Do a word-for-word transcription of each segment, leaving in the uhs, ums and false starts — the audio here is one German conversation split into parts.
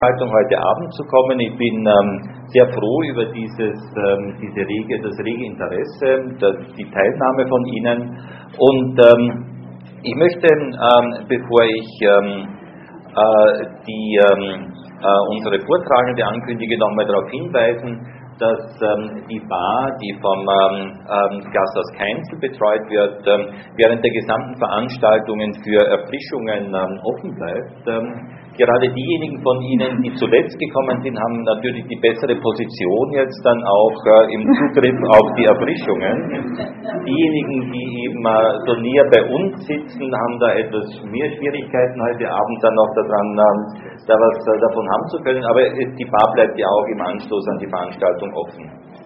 heute Abend zu kommen. Ich bin ähm, sehr froh über dieses, ähm, diese rege, das rege Interesse, das, die Teilnahme von Ihnen. Und ähm, ich möchte, ähm, bevor ich ähm, äh, die, ähm, äh, unsere Vortragende ankündige, nochmal darauf hinweisen, dass ähm, die Bar, die vom ähm, ähm, Gasthaus Keinzel betreut wird, ähm, während der gesamten Veranstaltungen für Erfrischungen ähm, offen bleibt. Ähm, Gerade diejenigen von Ihnen, die zuletzt gekommen sind, haben natürlich die bessere Position jetzt dann auch äh, im Zugriff auf die Erfrischungen. Diejenigen, die eben äh, so näher bei uns sitzen, haben da etwas mehr Schwierigkeiten heute Abend dann noch daran, ähm, da was äh, davon haben zu können. Aber die Bar bleibt ja auch im Anschluss an die Veranstaltung offen.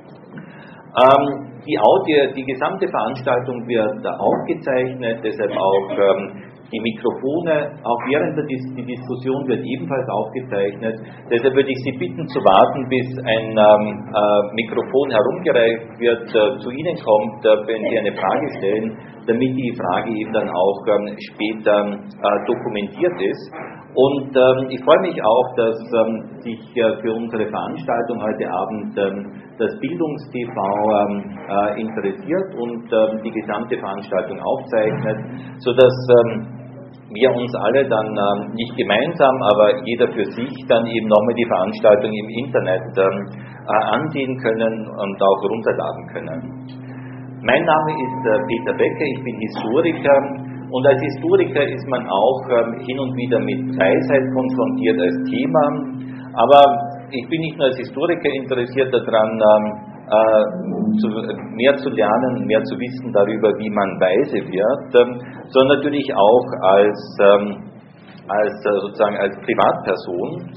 Ähm, die, Audio, die gesamte Veranstaltung wird äh, aufgezeichnet, deshalb auch ähm, die Mikrofone, auch während der Dis die Diskussion wird ebenfalls aufgezeichnet. Deshalb würde ich Sie bitten zu warten, bis ein ähm, äh, Mikrofon herumgereicht wird, äh, zu Ihnen kommt, äh, wenn Sie eine Frage stellen, damit die Frage eben dann auch ähm, später äh, dokumentiert ist. Und ähm, ich freue mich auch, dass ähm, sich äh, für unsere Veranstaltung heute Abend ähm, das Bildungstv ähm, äh, interessiert und ähm, die gesamte Veranstaltung aufzeichnet, sodass ähm, wir uns alle dann ähm, nicht gemeinsam, aber jeder für sich dann eben nochmal die Veranstaltung im Internet ähm, äh, ansehen können und auch runterladen können. Mein Name ist äh, Peter Becker, ich bin Historiker. Und als Historiker ist man auch ähm, hin und wieder mit Weisheit konfrontiert als Thema. Aber ich bin nicht nur als Historiker interessiert daran, ähm, äh, zu, mehr zu lernen, mehr zu wissen darüber, wie man weise wird, ähm, sondern natürlich auch als, ähm, als äh, sozusagen als Privatperson.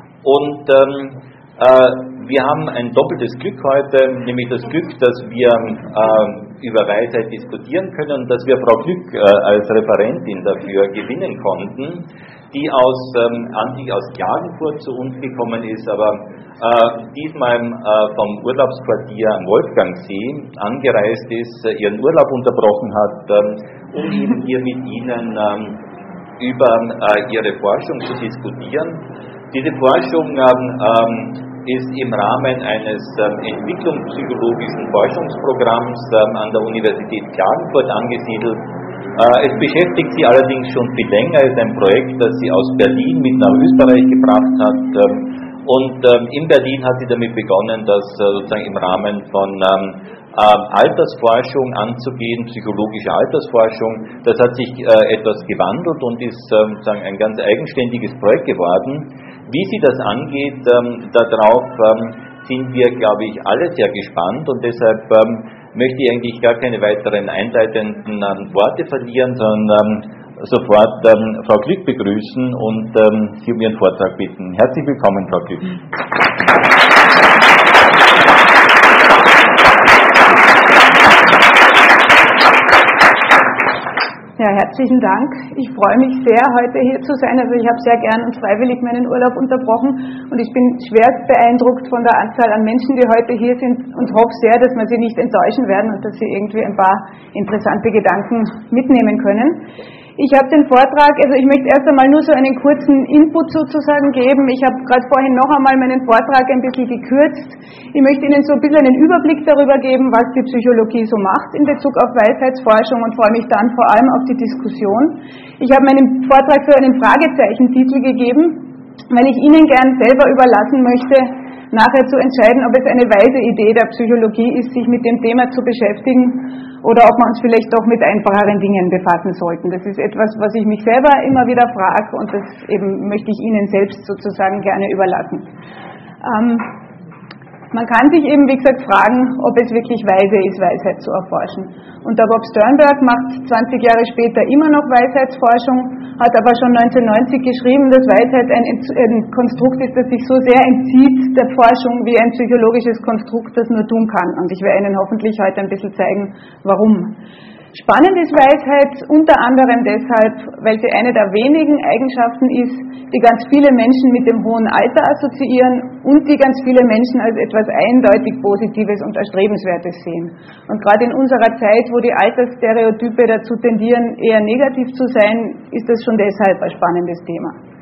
Und ähm, äh, wir haben ein doppeltes Glück heute, nämlich das Glück, dass wir äh, über Weisheit diskutieren können und dass wir Frau Glück äh, als Referentin dafür gewinnen konnten, die aus, ähm, an aus Klagenfurt zu uns gekommen ist, aber äh, diesmal äh, vom Urlaubsquartier am Wolfgangsee angereist ist, äh, ihren Urlaub unterbrochen hat, äh, um eben hier mit Ihnen äh, über äh, ihre Forschung zu diskutieren. Diese Forschung ähm, ist im Rahmen eines ähm, entwicklungspsychologischen Forschungsprogramms ähm, an der Universität Klagenfurt angesiedelt. Äh, es beschäftigt sie allerdings schon viel länger. Es ist ein Projekt, das sie aus Berlin mit nach Österreich gebracht hat. Ähm, und ähm, in Berlin hat sie damit begonnen, das äh, sozusagen im Rahmen von ähm, äh, Altersforschung anzugehen, psychologische Altersforschung. Das hat sich äh, etwas gewandelt und ist äh, sozusagen ein ganz eigenständiges Projekt geworden. Wie sie das angeht, ähm, darauf ähm, sind wir, glaube ich, alle sehr gespannt und deshalb ähm, möchte ich eigentlich gar keine weiteren einleitenden ähm, Worte verlieren, sondern ähm, sofort ähm, Frau Glück begrüßen und ähm, Sie um Ihren Vortrag bitten. Herzlich willkommen, Frau Glück. Ja, herzlichen Dank. Ich freue mich sehr, heute hier zu sein. Also ich habe sehr gern und freiwillig meinen Urlaub unterbrochen und ich bin schwerst beeindruckt von der Anzahl an Menschen, die heute hier sind und hoffe sehr, dass wir sie nicht enttäuschen werden und dass sie irgendwie ein paar interessante Gedanken mitnehmen können. Ich habe den Vortrag, also ich möchte erst einmal nur so einen kurzen Input sozusagen geben. Ich habe gerade vorhin noch einmal meinen Vortrag ein bisschen gekürzt. Ich möchte Ihnen so ein bisschen einen Überblick darüber geben, was die Psychologie so macht in Bezug auf Weisheitsforschung und freue mich dann vor allem auf die Diskussion. Ich habe meinen Vortrag für einen Fragezeichentitel gegeben, weil ich Ihnen gern selber überlassen möchte, nachher zu entscheiden, ob es eine weise Idee der Psychologie ist, sich mit dem Thema zu beschäftigen oder ob wir uns vielleicht doch mit einfacheren Dingen befassen sollten. Das ist etwas, was ich mich selber immer wieder frage und das eben möchte ich Ihnen selbst sozusagen gerne überlassen. Ähm, Man kann sich eben, wie gesagt, fragen, ob es wirklich weise ist, Weisheit zu erforschen. Und der Bob Sternberg macht zwanzig Jahre später immer noch Weisheitsforschung, hat aber schon neunzehnhundertneunzig geschrieben, dass Weisheit ein, ein Konstrukt ist, das sich so sehr entzieht der Forschung wie ein psychologisches Konstrukt das nur tun kann. Und ich werde Ihnen hoffentlich heute ein bisschen zeigen, warum. Spannend ist Weisheit unter anderem deshalb, weil sie eine der wenigen Eigenschaften ist, die ganz viele Menschen mit dem hohen Alter assoziieren und die ganz viele Menschen als etwas eindeutig Positives und Erstrebenswertes sehen. Und gerade in unserer Zeit, wo die Altersstereotype dazu tendieren, eher negativ zu sein, ist das schon deshalb ein spannendes Thema.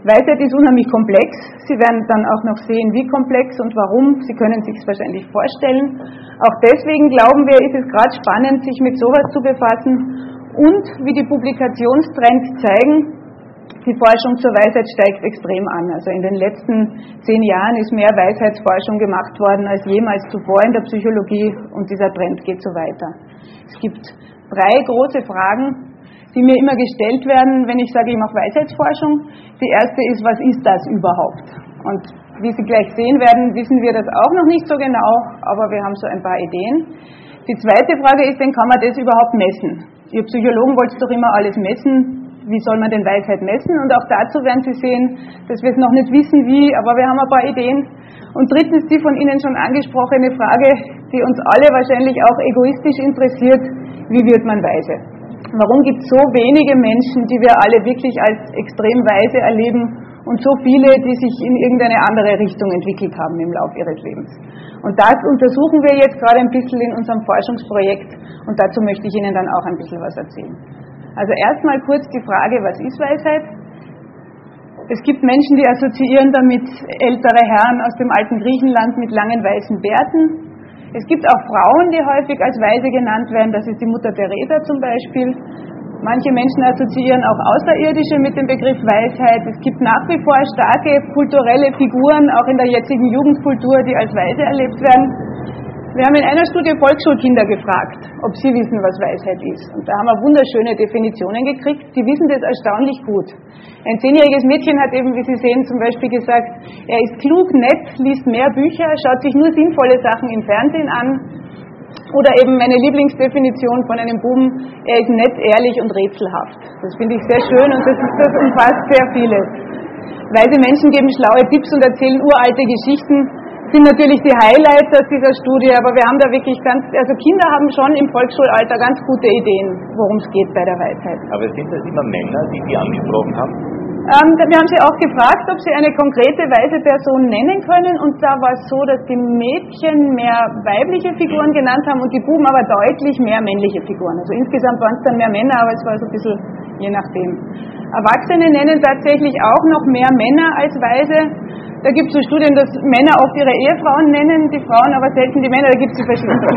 Weisheit ist unheimlich komplex. Sie werden dann auch noch sehen, wie komplex und warum. Sie können sich es wahrscheinlich vorstellen. Auch deswegen glauben wir, ist es gerade spannend, sich mit sowas zu befassen. Und wie die Publikationstrends zeigen, die Forschung zur Weisheit steigt extrem an. Also in den letzten zehn Jahren ist mehr Weisheitsforschung gemacht worden als jemals zuvor in der Psychologie und dieser Trend geht so weiter. Es gibt drei große Fragen, die mir immer gestellt werden, wenn ich sage, ich mache Weisheitsforschung. Die erste ist, was ist das überhaupt? Und wie Sie gleich sehen werden, wissen wir das auch noch nicht so genau, aber wir haben so ein paar Ideen. Die zweite Frage ist, denn kann man das überhaupt messen? Ihr Psychologen wollt doch immer alles messen. Wie soll man denn Weisheit messen? Und auch dazu werden Sie sehen, dass wir es noch nicht wissen, wie, aber wir haben ein paar Ideen. Und drittens die von Ihnen schon angesprochene Frage, die uns alle wahrscheinlich auch egoistisch interessiert, wie wird man weise? Warum gibt es so wenige Menschen, die wir alle wirklich als extrem weise erleben und so viele, die sich in irgendeine andere Richtung entwickelt haben im Laufe ihres Lebens? Und das untersuchen wir jetzt gerade ein bisschen in unserem Forschungsprojekt und dazu möchte ich Ihnen dann auch ein bisschen was erzählen. Also erstmal kurz die Frage, was ist Weisheit? Es gibt Menschen, die assoziieren damit ältere Herren aus dem alten Griechenland mit langen weißen Bärten. Es gibt auch Frauen, die häufig als weise genannt werden, das ist die Mutter Teresa zum Beispiel. Manche Menschen assoziieren auch Außerirdische mit dem Begriff Weisheit. Es gibt nach wie vor starke kulturelle Figuren, auch in der jetzigen Jugendkultur, die als weise erlebt werden. Wir haben in einer Studie Volksschulkinder gefragt, ob sie wissen, was Weisheit ist. Und da haben wir wunderschöne Definitionen gekriegt. Die wissen das erstaunlich gut. Ein zehnjähriges Mädchen hat eben, wie Sie sehen, zum Beispiel gesagt, er ist klug, nett, liest mehr Bücher, schaut sich nur sinnvolle Sachen im Fernsehen an. Oder eben meine Lieblingsdefinition von einem Buben, er ist nett, ehrlich und rätselhaft. Das finde ich sehr schön und das, das umfasst sehr vieles. Weise Menschen geben schlaue Tipps und erzählen uralte Geschichten. Sind natürlich die Highlights aus dieser Studie, aber wir haben da wirklich ganz, also Kinder haben schon im Volksschulalter ganz gute Ideen, worum es geht bei der Weisheit. Aber sind das immer Männer, die die angesprochen haben? Ähm, wir haben sie auch gefragt, ob sie eine konkrete weise Person nennen können und da war es so, dass die Mädchen mehr weibliche Figuren genannt haben und die Buben aber deutlich mehr männliche Figuren. Also insgesamt waren es dann mehr Männer, aber es war so ein bisschen je nachdem. Erwachsene nennen tatsächlich auch noch mehr Männer als weise. Da gibt es so Studien, dass Männer oft ihre Ehefrauen nennen, die Frauen aber selten die Männer. Da gibt es die verschiedensten.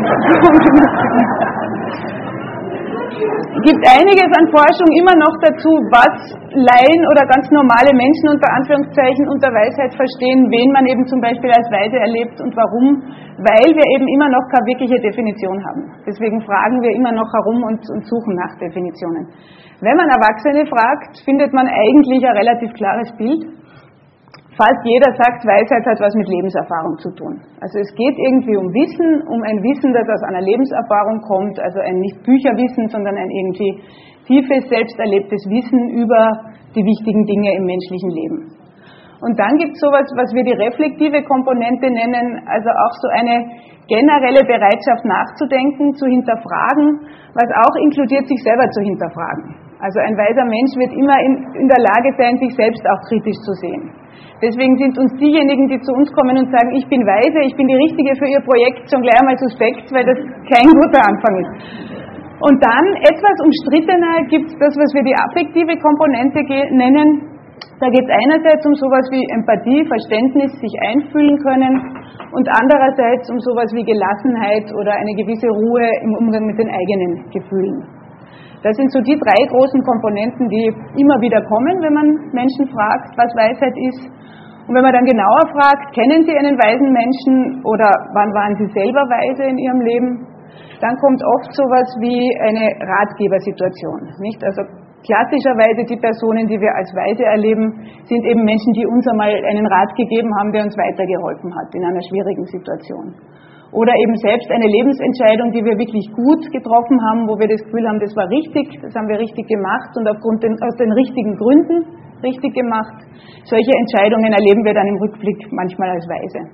Es gibt einiges an Forschung immer noch dazu, was Laien oder ganz normale Menschen unter Anführungszeichen unter Weisheit verstehen, wen man eben zum Beispiel als weise erlebt und warum, weil wir eben immer noch keine wirkliche Definition haben. Deswegen fragen wir immer noch herum und, und suchen nach Definitionen. Wenn man Erwachsene fragt, findet man eigentlich ein relativ klares Bild. Fast jeder sagt, Weisheit hat was mit Lebenserfahrung zu tun. Also es geht irgendwie um Wissen, um ein Wissen, das aus einer Lebenserfahrung kommt, also ein nicht Bücherwissen, sondern ein irgendwie tiefes, selbst erlebtes Wissen über die wichtigen Dinge im menschlichen Leben. Und dann gibt es sowas, was wir die reflektive Komponente nennen, also auch so eine generelle Bereitschaft nachzudenken, zu hinterfragen, was auch inkludiert, sich selber zu hinterfragen. Also ein weiser Mensch wird immer in, in der Lage sein, sich selbst auch kritisch zu sehen. Deswegen sind uns diejenigen, die zu uns kommen und sagen, ich bin weise, ich bin die Richtige für Ihr Projekt, schon gleich einmal suspekt, weil das kein guter Anfang ist. Und dann, etwas umstrittener, gibt es das, was wir die affektive Komponente nennen. Da geht es einerseits um sowas wie Empathie, Verständnis, sich einfühlen können und andererseits um sowas wie Gelassenheit oder eine gewisse Ruhe im Umgang mit den eigenen Gefühlen. Das sind so die drei großen Komponenten, die immer wieder kommen, wenn man Menschen fragt, was Weisheit ist. Und wenn man dann genauer fragt, kennen Sie einen weisen Menschen oder wann waren Sie selber weise in Ihrem Leben, dann kommt oft sowas wie eine Ratgebersituation, nicht? Also klassischerweise die Personen, die wir als weise erleben, sind eben Menschen, die uns einmal einen Rat gegeben haben, der uns weitergeholfen hat in einer schwierigen Situation. Oder eben selbst eine Lebensentscheidung, die wir wirklich gut getroffen haben, wo wir das Gefühl haben, das war richtig, das haben wir richtig gemacht und aufgrund den, aus den richtigen Gründen richtig gemacht. Solche Entscheidungen erleben wir dann im Rückblick manchmal als weise.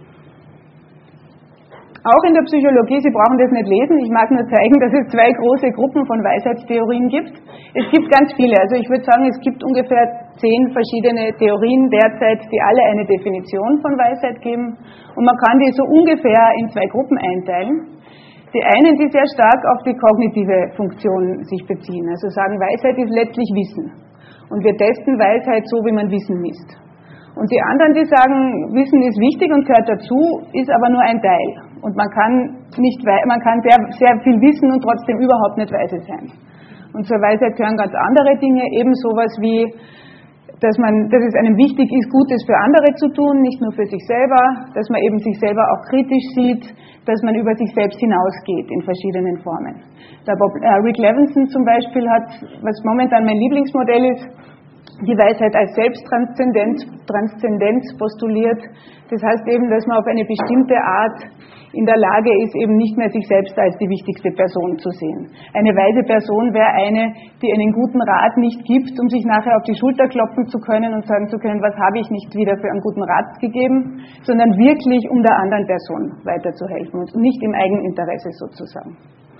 Auch in der Psychologie, Sie brauchen das nicht lesen, ich mag nur zeigen, dass es zwei große Gruppen von Weisheitstheorien gibt. Es gibt ganz viele, also ich würde sagen, es gibt ungefähr zehn verschiedene Theorien derzeit, die alle eine Definition von Weisheit geben. Und man kann die so ungefähr in zwei Gruppen einteilen. Die einen, die sehr stark auf die kognitive Funktion sich beziehen, also sagen, Weisheit ist letztlich Wissen. Und wir testen Weisheit so, wie man Wissen misst. Und die anderen, die sagen, Wissen ist wichtig und gehört dazu, ist aber nur ein Teil. Und man kann, nicht, man kann sehr, sehr viel wissen und trotzdem überhaupt nicht weise sein. Und zur Weisheit gehören ganz andere Dinge, eben sowas wie, dass, man, dass es einem wichtig ist, Gutes für andere zu tun, nicht nur für sich selber, dass man eben sich selber auch kritisch sieht, dass man über sich selbst hinausgeht in verschiedenen Formen. Der Bob, äh, Rick Levinson zum Beispiel hat, was momentan mein Lieblingsmodell ist, die Weisheit als Selbsttranszendenz Transzendenz postuliert. Das heißt eben, dass man auf eine bestimmte Art in der Lage ist, eben nicht mehr sich selbst als die wichtigste Person zu sehen. Eine weise Person wäre eine, die einen guten Rat nicht gibt, um sich nachher auf die Schulter klopfen zu können und sagen zu können, was habe ich nicht wieder für einen guten Rat gegeben, sondern wirklich, um der anderen Person weiterzuhelfen und nicht im Eigeninteresse sozusagen.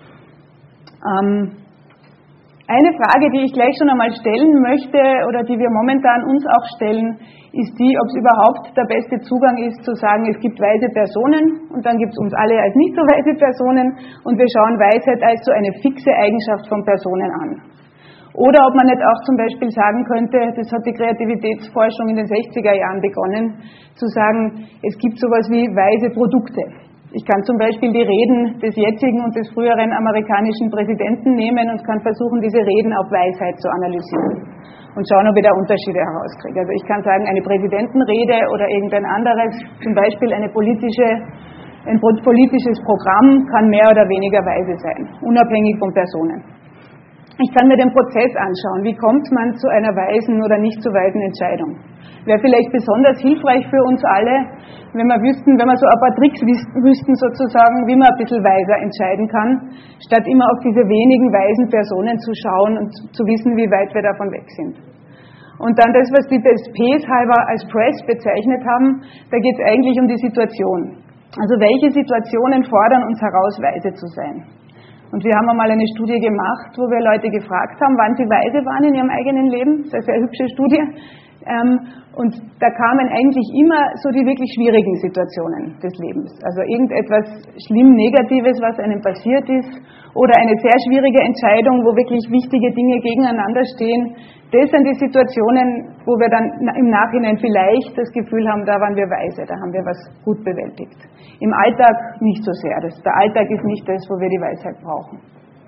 Ähm, Eine Frage, die ich gleich schon einmal stellen möchte oder die wir momentan uns auch stellen, ist die, ob es überhaupt der beste Zugang ist, zu sagen, es gibt weise Personen und dann gibt es uns alle als nicht so weise Personen und wir schauen Weisheit als so eine fixe Eigenschaft von Personen an. Oder ob man nicht auch zum Beispiel sagen könnte, das hat die Kreativitätsforschung in den sechziger Jahren begonnen, zu sagen, es gibt sowas wie weise Produkte. Ich kann zum Beispiel die Reden des jetzigen und des früheren amerikanischen Präsidenten nehmen und kann versuchen, diese Reden auf Weisheit zu analysieren und schauen, ob ich da Unterschiede herauskriege. Also ich kann sagen, eine Präsidentenrede oder irgendein anderes, zum Beispiel eine politische, ein politisches Programm kann mehr oder weniger weise sein, unabhängig von Personen. Ich kann mir den Prozess anschauen, wie kommt man zu einer weisen oder nicht so weisen Entscheidung. Wäre vielleicht besonders hilfreich für uns alle, wenn wir wüssten, wenn wir so ein paar Tricks wüssten sozusagen, wie man ein bisschen weiser entscheiden kann, statt immer auf diese wenigen weisen Personen zu schauen und zu wissen, wie weit wir davon weg sind. Und dann das, was die des Ps halber als Press bezeichnet haben, da geht es eigentlich um die Situation. Also welche Situationen fordern uns heraus, weise zu sein? Und wir haben einmal eine Studie gemacht, wo wir Leute gefragt haben, wann sie weise waren in ihrem eigenen Leben. Das ist eine sehr hübsche Studie. Und da kamen eigentlich immer so die wirklich schwierigen Situationen des Lebens. Also irgendetwas schlimm Negatives, was einem passiert ist, oder eine sehr schwierige Entscheidung, wo wirklich wichtige Dinge gegeneinander stehen. Das sind die Situationen, wo wir dann im Nachhinein vielleicht das Gefühl haben, da waren wir weise, da haben wir was gut bewältigt. Im Alltag nicht so sehr. Das, der Alltag ist nicht das, wo wir die Weisheit brauchen.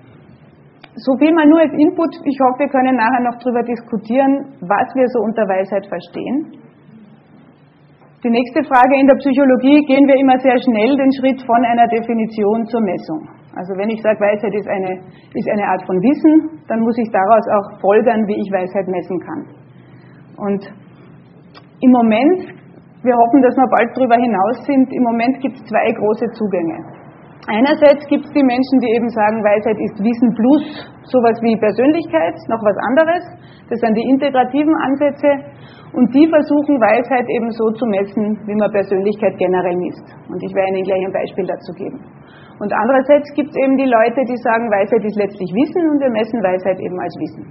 So viel mal nur als Input. Ich hoffe, wir können nachher noch darüber diskutieren, was wir so unter Weisheit verstehen. Die nächste Frage: In der Psychologie gehen wir immer sehr schnell den Schritt von einer Definition zur Messung. Also wenn ich sage, Weisheit ist eine, ist eine Art von Wissen, dann muss ich daraus auch folgern, wie ich Weisheit messen kann. Und im Moment, wir hoffen, dass wir bald darüber hinaus sind, im Moment gibt es zwei große Zugänge. Einerseits gibt es die Menschen, die eben sagen, Weisheit ist Wissen plus sowas wie Persönlichkeit, noch was anderes. Das sind die integrativen Ansätze. Und die versuchen, Weisheit eben so zu messen, wie man Persönlichkeit generell misst. Und ich werde Ihnen gleich ein Beispiel dazu geben. Und andererseits gibt es eben die Leute, die sagen, Weisheit ist letztlich Wissen und wir messen Weisheit eben als Wissen.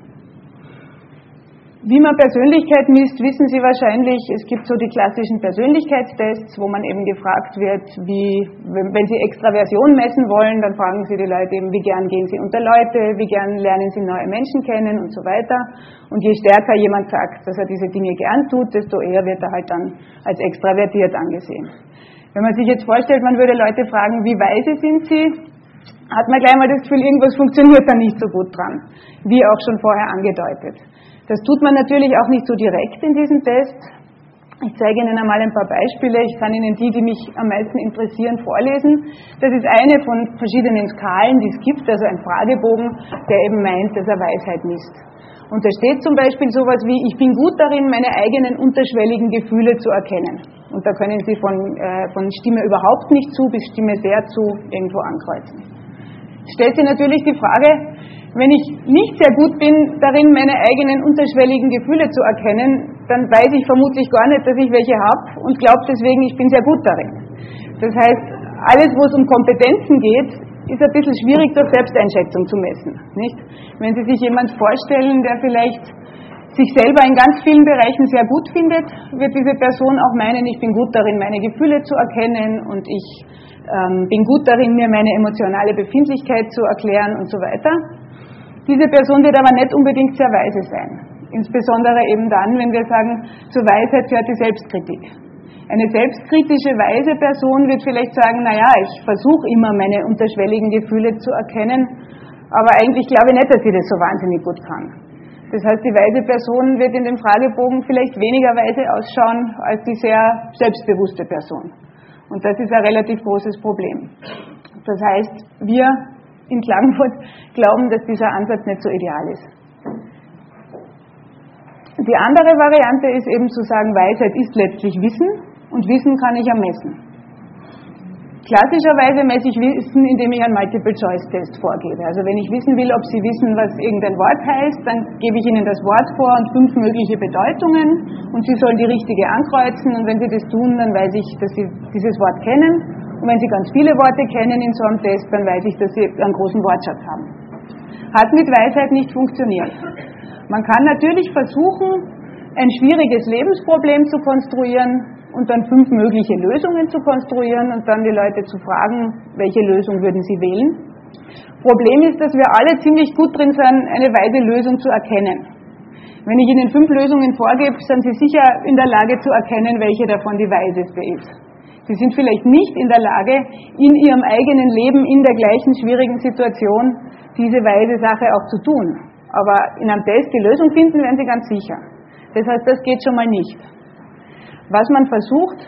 Wie man Persönlichkeit misst, wissen Sie wahrscheinlich. Es gibt so die klassischen Persönlichkeitstests, wo man eben gefragt wird, wie, wenn Sie Extraversion messen wollen, dann fragen Sie die Leute eben, wie gern gehen Sie unter Leute, wie gern lernen Sie neue Menschen kennen und so weiter. Und je stärker jemand sagt, dass er diese Dinge gern tut, desto eher wird er halt dann als extravertiert angesehen. Wenn man sich jetzt vorstellt, man würde Leute fragen, wie weise sind Sie, hat man gleich mal das Gefühl, irgendwas funktioniert da nicht so gut dran, wie auch schon vorher angedeutet. Das tut man natürlich auch nicht so direkt in diesem Test. Ich zeige Ihnen einmal ein paar Beispiele. Ich kann Ihnen die, die mich am meisten interessieren, vorlesen. Das ist eine von verschiedenen Skalen, die es gibt, also ein Fragebogen, der eben meint, dass er Weisheit misst. Und da steht zum Beispiel sowas wie, ich bin gut darin, meine eigenen unterschwelligen Gefühle zu erkennen. Und da können Sie von, äh, von Stimme überhaupt nicht zu bis Stimme sehr zu irgendwo ankreuzen. Stellt sich natürlich die Frage, wenn ich nicht sehr gut bin darin, meine eigenen unterschwelligen Gefühle zu erkennen, dann weiß ich vermutlich gar nicht, dass ich welche habe und glaube deswegen, ich bin sehr gut darin. Das heißt, alles, wo es um Kompetenzen geht, ist ein bisschen schwierig durch Selbsteinschätzung zu messen, nicht? Wenn Sie sich jemand vorstellen, der vielleicht sich selber in ganz vielen Bereichen sehr gut findet, wird diese Person auch meinen, ich bin gut darin, meine Gefühle zu erkennen und ich ähm, bin gut darin, mir meine emotionale Befindlichkeit zu erklären und so weiter. Diese Person wird aber nicht unbedingt sehr weise sein. Insbesondere eben dann, wenn wir sagen, zur Weisheit gehört die Selbstkritik. Eine selbstkritische, weise Person wird vielleicht sagen, naja, ich versuche immer meine unterschwelligen Gefühle zu erkennen, aber eigentlich glaube ich nicht, dass ich das so wahnsinnig gut kann. Das heißt, die weise Person wird in dem Fragebogen vielleicht weniger weise ausschauen als die sehr selbstbewusste Person. Und das ist ein relativ großes Problem. Das heißt, wir in Klagenfurt glauben, dass dieser Ansatz nicht so ideal ist. Die andere Variante ist eben zu sagen, Weisheit ist letztlich Wissen und Wissen kann ich ermessen. Klassischerweise messe ich Wissen, indem ich einen Multiple-Choice-Test vorgebe. Also wenn ich wissen will, ob Sie wissen, was irgendein Wort heißt, dann gebe ich Ihnen das Wort vor und fünf mögliche Bedeutungen und Sie sollen die richtige ankreuzen und wenn Sie das tun, dann weiß ich, dass Sie dieses Wort kennen und wenn Sie ganz viele Worte kennen in so einem Test, dann weiß ich, dass Sie einen großen Wortschatz haben. Hat mit Weisheit nicht funktioniert. Man kann natürlich versuchen, ein schwieriges Lebensproblem zu konstruieren und dann fünf mögliche Lösungen zu konstruieren und dann die Leute zu fragen, welche Lösung würden sie wählen. Problem ist, dass wir alle ziemlich gut drin sind, eine weise Lösung zu erkennen. Wenn ich Ihnen fünf Lösungen vorgebe, sind Sie sicher in der Lage zu erkennen, welche davon die weiseste ist. Sie sind vielleicht nicht in der Lage, in Ihrem eigenen Leben in der gleichen schwierigen Situation diese weise Sache auch zu tun. Aber in einem Test die Lösung finden, werden Sie ganz sicher. Das heißt, das geht schon mal nicht. Was man versucht,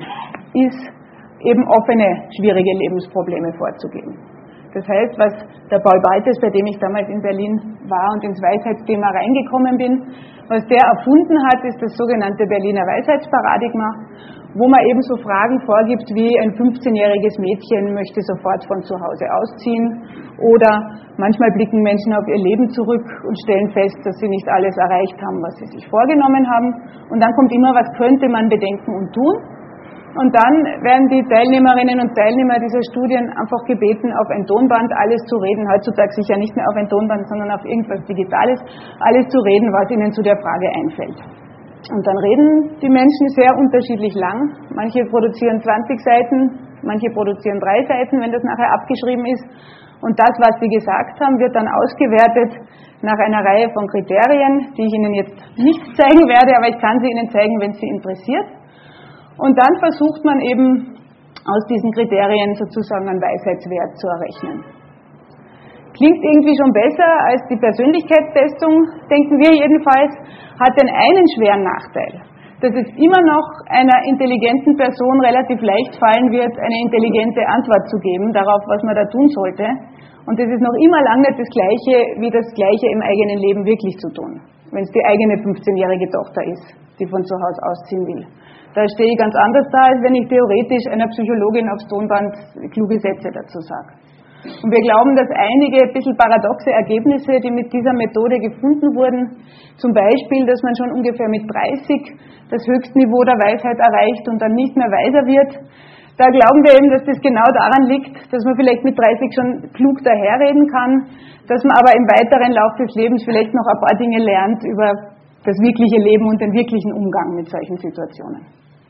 ist eben offene, schwierige Lebensprobleme vorzugeben. Das heißt, was der Paul Baltes, bei dem ich damals in Berlin war und ins Weisheitsthema reingekommen bin, was der erfunden hat, ist das sogenannte Berliner Weisheitsparadigma, wo man eben so Fragen vorgibt wie ein fünfzehnjähriges Mädchen möchte sofort von zu Hause ausziehen oder manchmal blicken Menschen auf ihr Leben zurück und stellen fest, dass sie nicht alles erreicht haben, was sie sich vorgenommen haben und dann kommt immer, was könnte man bedenken und tun und dann werden die Teilnehmerinnen und Teilnehmer dieser Studien einfach gebeten, auf ein Tonband alles zu reden, heutzutage sicher nicht mehr auf ein Tonband, sondern auf irgendwas Digitales, alles zu reden, was ihnen zu der Frage einfällt. Und dann reden die Menschen sehr unterschiedlich lang. Manche produzieren zwanzig Seiten, manche produzieren drei Seiten, wenn das nachher abgeschrieben ist. Und das, was sie gesagt haben, wird dann ausgewertet nach einer Reihe von Kriterien, die ich Ihnen jetzt nicht zeigen werde, aber ich kann sie Ihnen zeigen, wenn es Sie interessiert. Und dann versucht man eben aus diesen Kriterien sozusagen einen Weisheitswert zu errechnen. Klingt irgendwie schon besser als die Persönlichkeitstestung, denken wir jedenfalls, hat den einen schweren Nachteil, dass es immer noch einer intelligenten Person relativ leicht fallen wird, eine intelligente Antwort zu geben darauf, was man da tun sollte. Und das ist noch immer lange nicht das Gleiche, wie das Gleiche im eigenen Leben wirklich zu tun, wenn es die eigene fünfzehnjährige Tochter ist, die von zu Hause ausziehen will. Da stehe ich ganz anders da, als wenn ich theoretisch einer Psychologin aufs Tonband kluge Sätze dazu sage. Und wir glauben, dass einige ein bisschen paradoxe Ergebnisse, die mit dieser Methode gefunden wurden, zum Beispiel, dass man schon ungefähr mit dreißig das Höchstniveau der Weisheit erreicht und dann nicht mehr weiser wird, da glauben wir eben, dass das genau daran liegt, dass man vielleicht mit dreißig schon klug daherreden kann, dass man aber im weiteren Lauf des Lebens vielleicht noch ein paar Dinge lernt über das wirkliche Leben und den wirklichen Umgang mit solchen Situationen.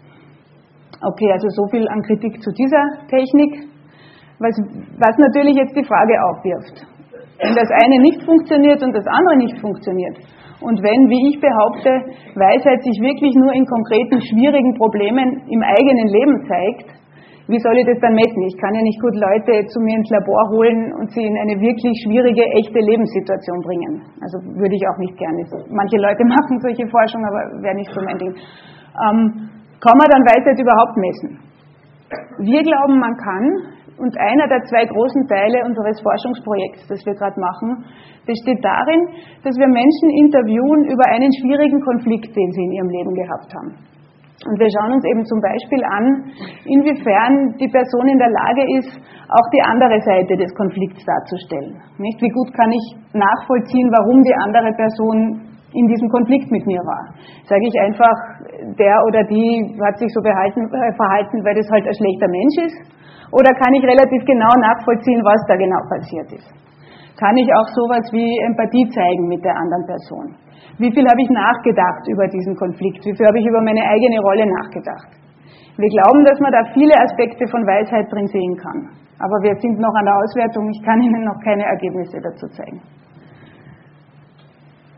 Okay, also so viel an Kritik zu dieser Technik. Was, was natürlich jetzt die Frage aufwirft. Wenn das eine nicht funktioniert und das andere nicht funktioniert und wenn, wie ich behaupte, Weisheit sich wirklich nur in konkreten, schwierigen Problemen im eigenen Leben zeigt, wie soll ich das dann messen? Ich kann ja nicht gut Leute zu mir ins Labor holen und sie in eine wirklich schwierige, echte Lebenssituation bringen. Also würde ich auch nicht gerne. Manche Leute machen solche Forschung, aber wäre nicht so mein Ding. Ähm, kann man dann Weisheit überhaupt messen? Wir glauben, man kann. Und einer der zwei großen Teile unseres Forschungsprojekts, das wir gerade machen, besteht darin, dass wir Menschen interviewen über einen schwierigen Konflikt, den sie in ihrem Leben gehabt haben. Und wir schauen uns eben zum Beispiel an, inwiefern die Person in der Lage ist, auch die andere Seite des Konflikts darzustellen. Nicht? Wie gut kann ich nachvollziehen, warum die andere Person in diesem Konflikt mit mir war. Sage ich einfach, der oder die hat sich so behalten, äh, verhalten, weil das halt ein schlechter Mensch ist? Oder kann ich relativ genau nachvollziehen, was da genau passiert ist? Kann ich auch sowas wie Empathie zeigen mit der anderen Person? Wie viel habe ich nachgedacht über diesen Konflikt? Wie viel habe ich über meine eigene Rolle nachgedacht? Wir glauben, dass man da viele Aspekte von Weisheit drin sehen kann. Aber wir sind noch an der Auswertung. Ich kann Ihnen noch keine Ergebnisse dazu zeigen.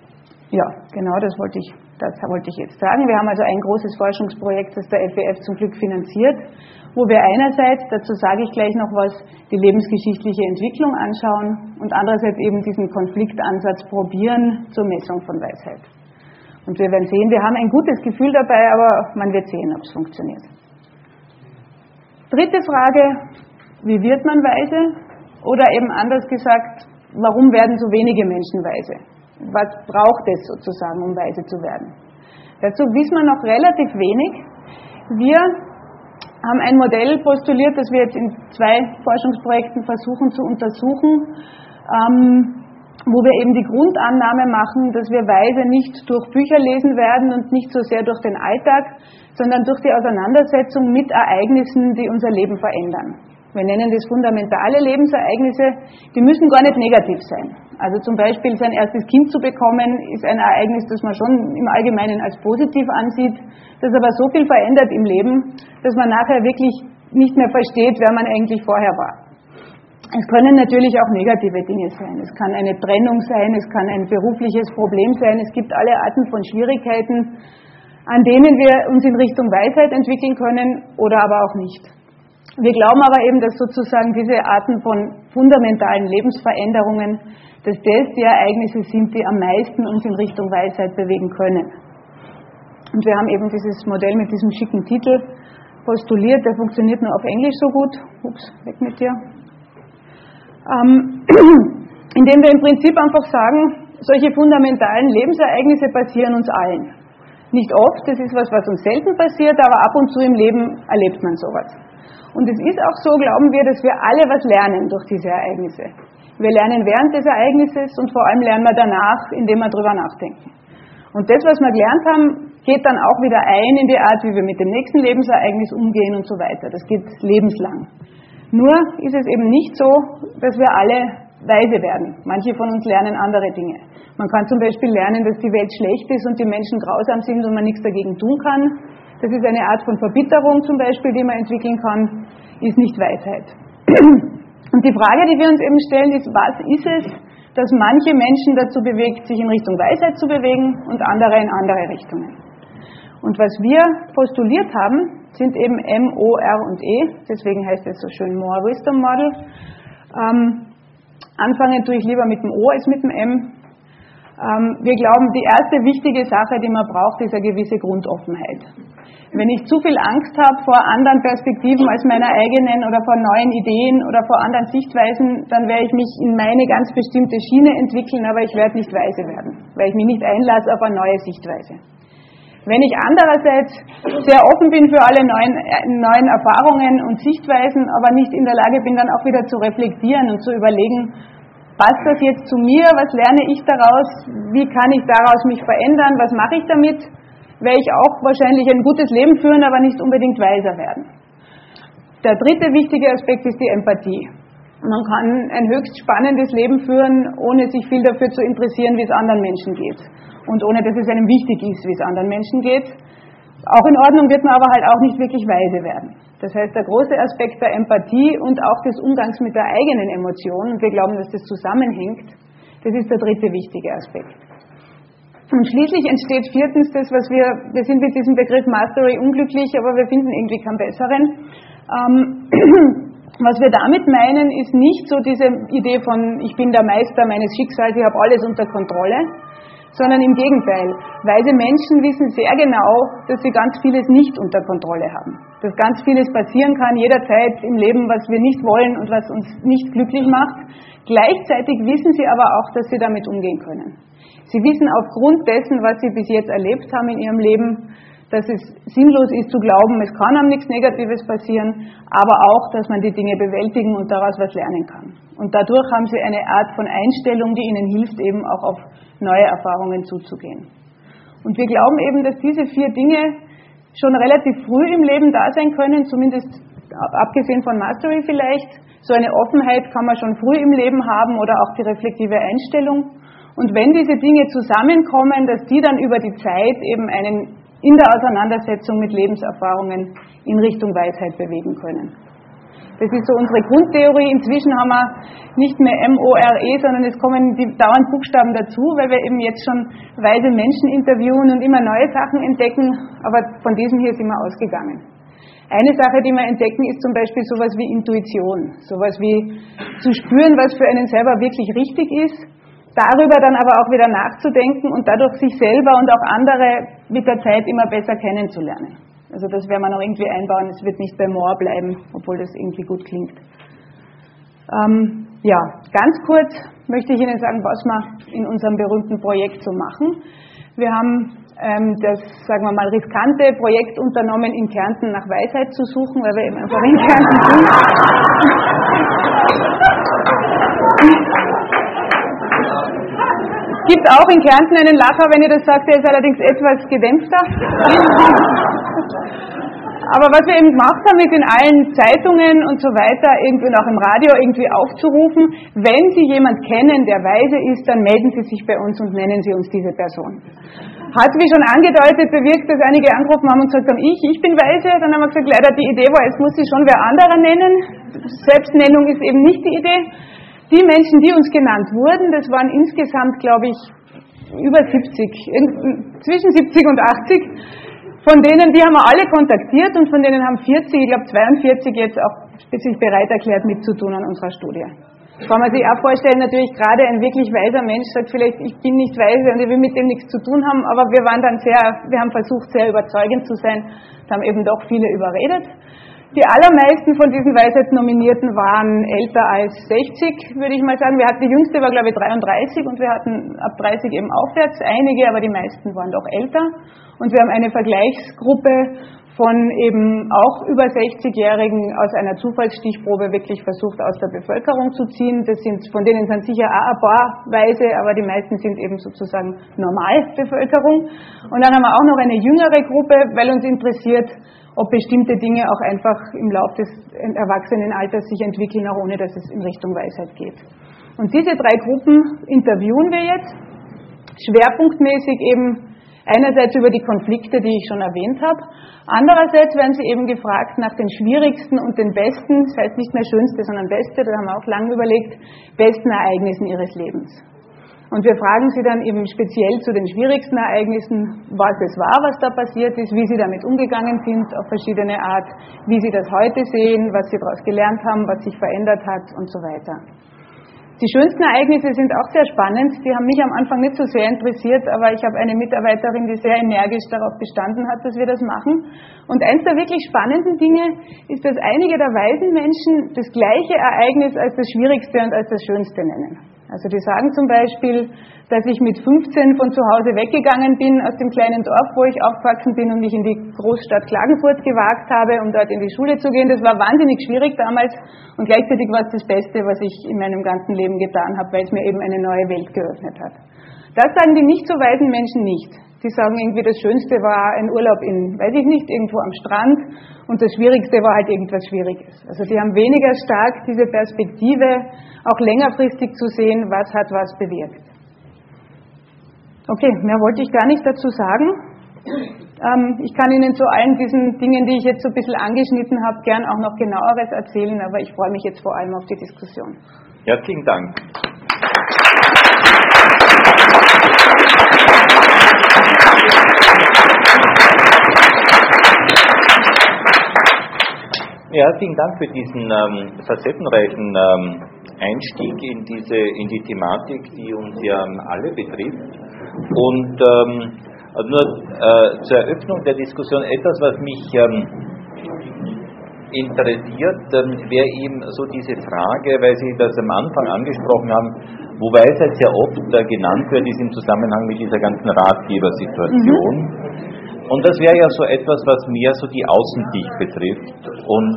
Ja, genau, das wollte ich, das wollte ich jetzt sagen. Wir haben also ein großes Forschungsprojekt, das der F W F zum Glück finanziert, wo wir einerseits, dazu sage ich gleich noch was, die lebensgeschichtliche Entwicklung anschauen und andererseits eben diesen Konfliktansatz probieren zur Messung von Weisheit. Und wir werden sehen, wir haben ein gutes Gefühl dabei, aber man wird sehen, ob es funktioniert. Dritte Frage, wie wird man weise? Oder eben anders gesagt, warum werden so wenige Menschen weise? Was braucht es sozusagen, um weise zu werden? Dazu wissen wir noch relativ wenig. Wir haben ein Modell postuliert, das wir jetzt in zwei Forschungsprojekten versuchen zu untersuchen, ähm, wo wir eben die Grundannahme machen, dass wir weise nicht durch Bücher lesen werden und nicht so sehr durch den Alltag, sondern durch die Auseinandersetzung mit Ereignissen, die unser Leben verändern. Wir nennen das fundamentale Lebensereignisse, die müssen gar nicht negativ sein. Also zum Beispiel sein erstes Kind zu bekommen, ist ein Ereignis, das man schon im Allgemeinen als positiv ansieht, das aber so viel verändert im Leben, dass man nachher wirklich nicht mehr versteht, wer man eigentlich vorher war. Es können natürlich auch negative Dinge sein. Es kann eine Trennung sein, es kann ein berufliches Problem sein, es gibt alle Arten von Schwierigkeiten, an denen wir uns in Richtung Weisheit entwickeln können oder aber auch nicht. Wir glauben aber eben, dass sozusagen diese Arten von fundamentalen Lebensveränderungen, dass das die Ereignisse sind, die am meisten uns in Richtung Weisheit bewegen können. Und wir haben eben dieses Modell mit diesem schicken Titel postuliert, der funktioniert nur auf Englisch so gut. Ups, weg mit dir. Ähm, indem wir im Prinzip einfach sagen, solche fundamentalen Lebensereignisse passieren uns allen. Nicht oft, das ist was, was uns selten passiert, aber ab und zu im Leben erlebt man sowas. Und es ist auch so, glauben wir, dass wir alle was lernen durch diese Ereignisse. Wir lernen während des Ereignisses und vor allem lernen wir danach, indem wir drüber nachdenken. Und das, was wir gelernt haben, geht dann auch wieder ein in die Art, wie wir mit dem nächsten Lebensereignis umgehen und so weiter. Das geht lebenslang. Nur ist es eben nicht so, dass wir alle weise werden. Manche von uns lernen andere Dinge. Man kann zum Beispiel lernen, dass die Welt schlecht ist und die Menschen grausam sind und man nichts dagegen tun kann. Das ist eine Art von Verbitterung zum Beispiel, die man entwickeln kann, ist nicht Weisheit. Und die Frage, die wir uns eben stellen, ist, was ist es, das manche Menschen dazu bewegt, sich in Richtung Weisheit zu bewegen und andere in andere Richtungen. Und was wir postuliert haben, sind eben M, O, R und E, deswegen heißt es so schön More Wisdom Model. Ähm, anfangen tue ich lieber mit dem O als mit dem M. Ähm, wir glauben, die erste wichtige Sache, die man braucht, ist eine gewisse Grundoffenheit. Wenn ich zu viel Angst habe vor anderen Perspektiven als meiner eigenen oder vor neuen Ideen oder vor anderen Sichtweisen, dann werde ich mich in meine ganz bestimmte Schiene entwickeln, aber ich werde nicht weise werden, weil ich mich nicht einlasse auf eine neue Sichtweise. Wenn ich andererseits sehr offen bin für alle neuen, neuen Erfahrungen und Sichtweisen, aber nicht in der Lage bin, dann auch wieder zu reflektieren und zu überlegen, passt das jetzt zu mir, was lerne ich daraus, wie kann ich daraus mich verändern, was mache ich damit, werde ich auch wahrscheinlich ein gutes Leben führen, aber nicht unbedingt weiser werden. Der dritte wichtige Aspekt ist die Empathie. Man kann ein höchst spannendes Leben führen, ohne sich viel dafür zu interessieren, wie es anderen Menschen geht. Und ohne, dass es einem wichtig ist, wie es anderen Menschen geht. Auch in Ordnung wird man aber halt auch nicht wirklich weise werden. Das heißt, der große Aspekt der Empathie und auch des Umgangs mit der eigenen Emotion, und wir glauben, dass das zusammenhängt, das ist der dritte wichtige Aspekt. Und schließlich entsteht viertens das, was wir, wir sind mit diesem Begriff Mastery unglücklich, aber wir finden irgendwie keinen besseren. Ähm, was wir damit meinen, ist nicht so diese Idee von, ich bin der Meister meines Schicksals, ich habe alles unter Kontrolle, sondern im Gegenteil. Weise Menschen wissen sehr genau, dass sie ganz vieles nicht unter Kontrolle haben. Dass ganz vieles passieren kann, jederzeit im Leben, was wir nicht wollen und was uns nicht glücklich macht. Gleichzeitig wissen sie aber auch, dass sie damit umgehen können. Sie wissen aufgrund dessen, was sie bis jetzt erlebt haben in ihrem Leben, dass es sinnlos ist zu glauben, es kann einem nichts Negatives passieren, aber auch, dass man die Dinge bewältigen und daraus was lernen kann. Und dadurch haben sie eine Art von Einstellung, die ihnen hilft, eben auch auf neue Erfahrungen zuzugehen. Und wir glauben eben, dass diese vier Dinge schon relativ früh im Leben da sein können, zumindest abgesehen von Mastery vielleicht. So eine Offenheit kann man schon früh im Leben haben oder auch die reflektive Einstellung. Und wenn diese Dinge zusammenkommen, dass die dann über die Zeit eben einen in der Auseinandersetzung mit Lebenserfahrungen in Richtung Weisheit bewegen können. Das ist so unsere Grundtheorie. Inzwischen haben wir nicht mehr M O R E, sondern es kommen die dauernd Buchstaben dazu, weil wir eben jetzt schon weise Menschen interviewen und immer neue Sachen entdecken, aber von diesem hier sind wir ausgegangen. Eine Sache, die wir entdecken, ist zum Beispiel sowas wie Intuition, sowas wie zu spüren, was für einen selber wirklich richtig ist, darüber dann aber auch wieder nachzudenken und dadurch sich selber und auch andere mit der Zeit immer besser kennenzulernen. Also das werden wir noch irgendwie einbauen, es wird nicht bei Moore bleiben, obwohl das irgendwie gut klingt. Ähm, ja, ganz kurz möchte ich Ihnen sagen, was wir in unserem berühmten Projekt so machen. Wir haben ähm, das, sagen wir mal, riskante Projekt unternommen, in Kärnten nach Weisheit zu suchen, weil wir eben einfach in Kärnten sind. Es gibt auch in Kärnten einen Lacher, wenn ihr das sagt, der ist allerdings etwas gedämpfter. Aber was wir eben gemacht haben, ist in allen Zeitungen und so weiter, irgendwie auch im Radio irgendwie aufzurufen, wenn Sie jemand kennen, der weise ist, dann melden Sie sich bei uns und nennen Sie uns diese Person. Hat, wie schon angedeutet, bewirkt, dass einige angerufen haben und gesagt haben, ich, ich bin weise. Dann haben wir gesagt, leider die Idee war, jetzt muss sie schon wer anderer nennen. Selbstnennung ist eben nicht die Idee. Die Menschen, die uns genannt wurden, das waren insgesamt, glaube ich, über siebzig, zwischen siebzig und achtzig. Von denen, die haben wir alle kontaktiert und von denen haben vierzig, ich glaube zweiundvierzig jetzt auch sich bereit erklärt, mitzutun an unserer Studie. Kann man sich auch vorstellen, natürlich gerade ein wirklich weiser Mensch sagt vielleicht, ich bin nicht weise und ich will mit dem nichts zu tun haben, aber wir waren dann sehr, wir haben versucht, sehr überzeugend zu sein, das haben eben doch viele überredet. Die allermeisten von diesen Weisheitsnominierten waren älter als sechzig, würde ich mal sagen. Wir hatten, die jüngste war, glaube ich, dreiunddreißig und wir hatten ab dreißig eben aufwärts einige, aber die meisten waren doch älter. Und wir haben eine Vergleichsgruppe von eben auch über sechzigjährigen aus einer Zufallsstichprobe wirklich versucht, aus der Bevölkerung zu ziehen. Das sind, von denen sind sicher auch ein paar Weise, aber die meisten sind eben sozusagen Normalbevölkerung. Und dann haben wir auch noch eine jüngere Gruppe, weil uns interessiert, ob bestimmte Dinge auch einfach im Laufe des Erwachsenenalters sich entwickeln, auch ohne dass es in Richtung Weisheit geht. Und diese drei Gruppen interviewen wir jetzt, schwerpunktmäßig eben einerseits über die Konflikte, die ich schon erwähnt habe, andererseits werden sie eben gefragt nach den schwierigsten und den besten, das heißt nicht mehr schönste, sondern beste, da haben wir auch lange überlegt, besten Ereignissen ihres Lebens. Und wir fragen sie dann eben speziell zu den schwierigsten Ereignissen, was es war, was da passiert ist, wie sie damit umgegangen sind, auf verschiedene Art, wie sie das heute sehen, was sie daraus gelernt haben, was sich verändert hat und so weiter. Die schönsten Ereignisse sind auch sehr spannend, die haben mich am Anfang nicht so sehr interessiert, aber ich habe eine Mitarbeiterin, die sehr energisch darauf bestanden hat, dass wir das machen. Und eins der wirklich spannenden Dinge ist, dass einige der weisen Menschen das gleiche Ereignis als das Schwierigste und als das Schönste nennen. Also die sagen zum Beispiel, dass ich mit fünfzehn von zu Hause weggegangen bin aus dem kleinen Dorf, wo ich aufgewachsen bin und mich in die Großstadt Klagenfurt gewagt habe, um dort in die Schule zu gehen. Das war wahnsinnig schwierig damals und gleichzeitig war es das Beste, was ich in meinem ganzen Leben getan habe, weil es mir eben eine neue Welt geöffnet hat. Das sagen die nicht so weisen Menschen nicht. Die sagen irgendwie, das Schönste war ein Urlaub in, weiß ich nicht, irgendwo am Strand und das Schwierigste war halt irgendwas Schwieriges. Also die haben weniger stark diese Perspektive, auch längerfristig zu sehen, was hat was bewirkt. Okay, mehr wollte ich gar nicht dazu sagen. Ähm, ich kann Ihnen zu allen diesen Dingen, die ich jetzt so ein bisschen angeschnitten habe, gern auch noch genaueres erzählen, aber ich freue mich jetzt vor allem auf die Diskussion. Herzlichen Dank. Ja, herzlichen Dank für diesen ähm, facettenreichen ähm, Einstieg in diese in die Thematik, die uns ja alle betrifft. Und ähm, also nur äh, zur Eröffnung der Diskussion etwas, was mich ähm, interessiert, ähm, wäre eben so diese Frage, weil Sie das am Anfang angesprochen haben, wo Weisheit sehr oft äh, genannt wird, ist im Zusammenhang mit dieser ganzen Ratgebersituation. Mhm. Und das wäre ja so etwas, was mehr so die Außensicht betrifft und,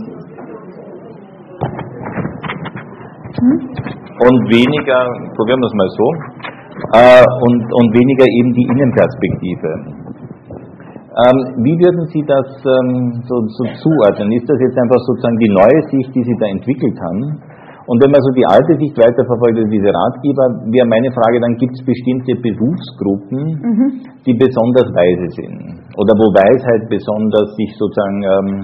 und weniger, probieren wir es mal so, äh, und, und weniger eben die Innenperspektive. Ähm, wie würden Sie das ähm, so, so zuordnen? Ist das jetzt einfach sozusagen die neue Sicht, die Sie da entwickelt haben? Und wenn man so die alte Sicht weiterverfolgt, also diese Ratgeber, wäre meine Frage, dann gibt es bestimmte Berufsgruppen, mhm. die besonders weise sind. Oder wo Weisheit besonders sich sozusagen ähm,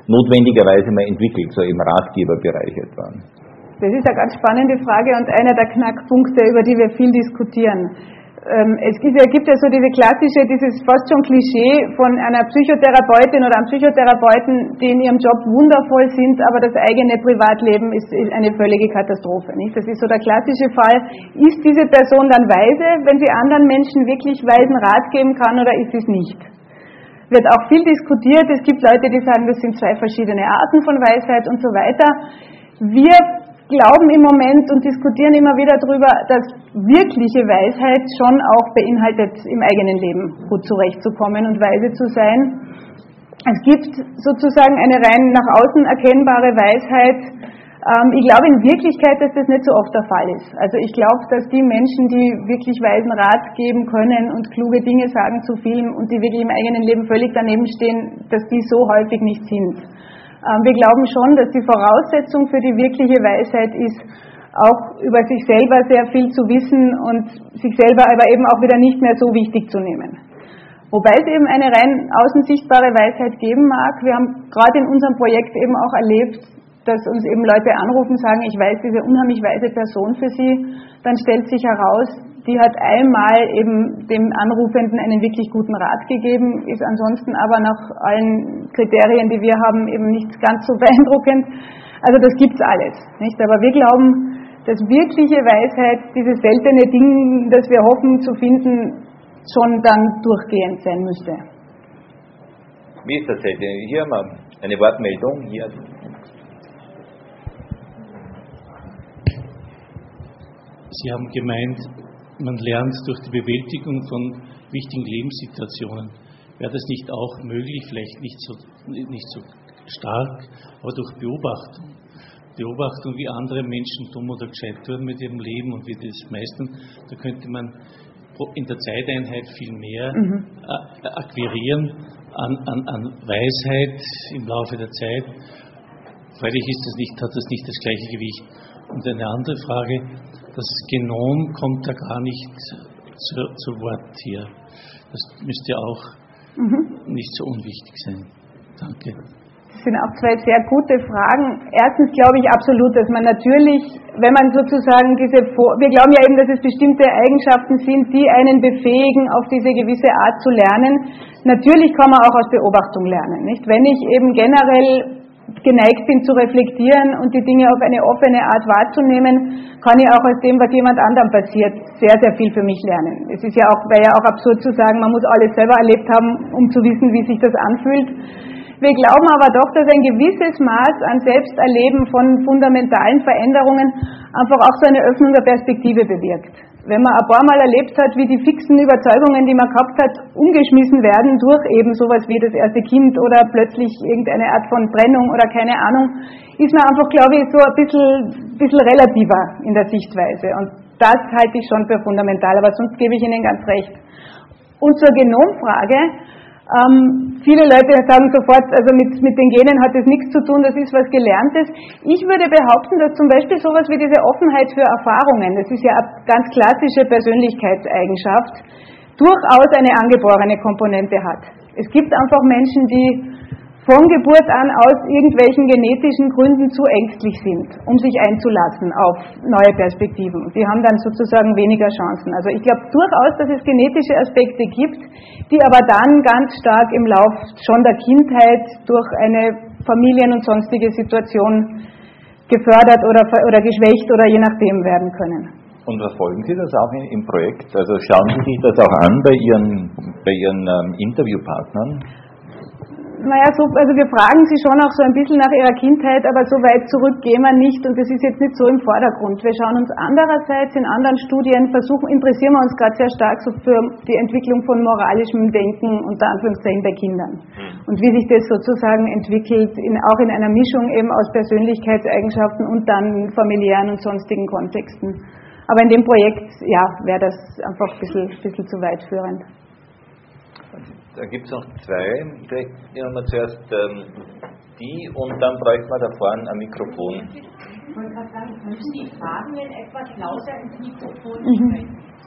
notwendigerweise mal entwickelt, so im Ratgeberbereich etwa? Das ist eine ganz spannende Frage und einer der Knackpunkte, über die wir viel diskutieren. Es gibt ja so diese klassische, dieses fast schon Klischee von einer Psychotherapeutin oder einem Psychotherapeuten, die in ihrem Job wundervoll sind, aber das eigene Privatleben ist eine völlige Katastrophe. Nicht? Das ist so der klassische Fall. Ist diese Person dann weise, wenn sie anderen Menschen wirklich weisen Rat geben kann, oder ist sie es nicht? Wird auch viel diskutiert. Es gibt Leute, die sagen, das sind zwei verschiedene Arten von Weisheit und so weiter. Wir glauben im Moment und diskutieren immer wieder darüber, dass wirkliche Weisheit schon auch beinhaltet, im eigenen Leben gut zurechtzukommen und weise zu sein. Es gibt sozusagen eine rein nach außen erkennbare Weisheit. Ich glaube in Wirklichkeit, dass das nicht so oft der Fall ist. Also ich glaube, dass die Menschen, die wirklich weisen Rat geben können und kluge Dinge sagen zu vielen und die wirklich im eigenen Leben völlig daneben stehen, dass die so häufig nicht sind. Wir glauben schon, dass die Voraussetzung für die wirkliche Weisheit ist, auch über sich selber sehr viel zu wissen und sich selber aber eben auch wieder nicht mehr so wichtig zu nehmen. Wobei es eben eine rein außen sichtbare Weisheit geben mag. Wir haben gerade in unserem Projekt eben auch erlebt, dass uns eben Leute anrufen und sagen, ich weiß diese unheimlich weise Person für Sie. Dann stellt sich heraus, die hat einmal eben dem Anrufenden einen wirklich guten Rat gegeben, ist ansonsten aber nach allen Kriterien, die wir haben, eben nicht ganz so beeindruckend. Also das gibt's alles, nicht? Aber wir glauben, dass wirkliche Weisheit, dieses seltene Ding, das wir hoffen zu finden, schon dann durchgehend sein müsste. Wie ist das denn? Hier haben wir eine Wortmeldung. Hier. Sie haben gemeint, man lernt durch die Bewältigung von wichtigen Lebenssituationen. Wäre das nicht auch möglich, vielleicht nicht so, nicht so stark, aber durch Beobachtung? Beobachtung, wie andere Menschen dumm oder gescheit tun mit ihrem Leben und wie das meisten, da könnte man in der Zeiteinheit viel mehr mhm. akquirieren an, an, an Weisheit im Laufe der Zeit. Freilich ist das nicht, hat das nicht das gleiche Gewicht. Und eine andere Frage, das Genom kommt da gar nicht zu, zu Wort hier. Das müsste auch mhm. nicht so unwichtig sein. Danke. Das sind auch zwei sehr gute Fragen. Erstens glaube ich absolut, dass man natürlich, wenn man sozusagen diese, wir glauben ja eben, dass es bestimmte Eigenschaften sind, die einen befähigen, auf diese gewisse Art zu lernen. Natürlich kann man auch aus Beobachtung lernen, nicht? Wenn ich eben generell geneigt bin zu reflektieren und die Dinge auf eine offene Art wahrzunehmen, kann ich auch aus dem, was jemand anderem passiert, sehr, sehr viel für mich lernen. Es ist ja auch, wäre ja auch absurd zu sagen, man muss alles selber erlebt haben, um zu wissen, wie sich das anfühlt. Wir glauben aber doch, dass ein gewisses Maß an Selbsterleben von fundamentalen Veränderungen einfach auch so eine Öffnung der Perspektive bewirkt. Wenn man ein paar Mal erlebt hat, wie die fixen Überzeugungen, die man gehabt hat, umgeschmissen werden durch eben sowas wie das erste Kind oder plötzlich irgendeine Art von Trennung oder keine Ahnung, ist man einfach, glaube ich, so ein bisschen, bisschen relativer in der Sichtweise. Und das halte ich schon für fundamental, aber sonst gebe ich Ihnen ganz recht. Und zur Genomfrage, Ähm, viele Leute sagen sofort, also mit, mit den Genen hat das nichts zu tun, das ist was Gelerntes. Ich würde behaupten, dass zum Beispiel sowas wie diese Offenheit für Erfahrungen, das ist ja eine ganz klassische Persönlichkeitseigenschaft, durchaus eine angeborene Komponente hat. Es gibt einfach Menschen, die von Geburt an aus irgendwelchen genetischen Gründen zu ängstlich sind, um sich einzulassen auf neue Perspektiven. Die haben dann sozusagen weniger Chancen. Also ich glaube durchaus, dass es genetische Aspekte gibt, die aber dann ganz stark im Lauf schon der Kindheit durch eine Familien- und sonstige Situation gefördert oder, oder geschwächt oder je nachdem werden können. Und verfolgen Sie das auch im Projekt? Also schauen Sie sich das auch an bei Ihren, bei Ihren ähm, Interviewpartnern? Naja, so, also wir fragen sie schon auch so ein bisschen nach ihrer Kindheit, aber so weit zurück gehen wir nicht und das ist jetzt nicht so im Vordergrund. Wir schauen uns andererseits in anderen Studien, versuchen, interessieren wir uns gerade sehr stark so für die Entwicklung von moralischem Denken unter Anführungszeichen bei Kindern. Und wie sich das sozusagen entwickelt, in, auch in einer Mischung eben aus Persönlichkeitseigenschaften und dann familiären und sonstigen Kontexten. Aber in dem Projekt, ja, wäre das einfach ein bisschen, bisschen zu weit führend. Da gibt es noch zwei, vielleicht nehmen wir zuerst ähm, die und dann bräuchten wir da vorne ein Mikrofon. Ich wollte gerade sagen, müssen die Fragen denn etwas lauter ins Mikrofon sprechen?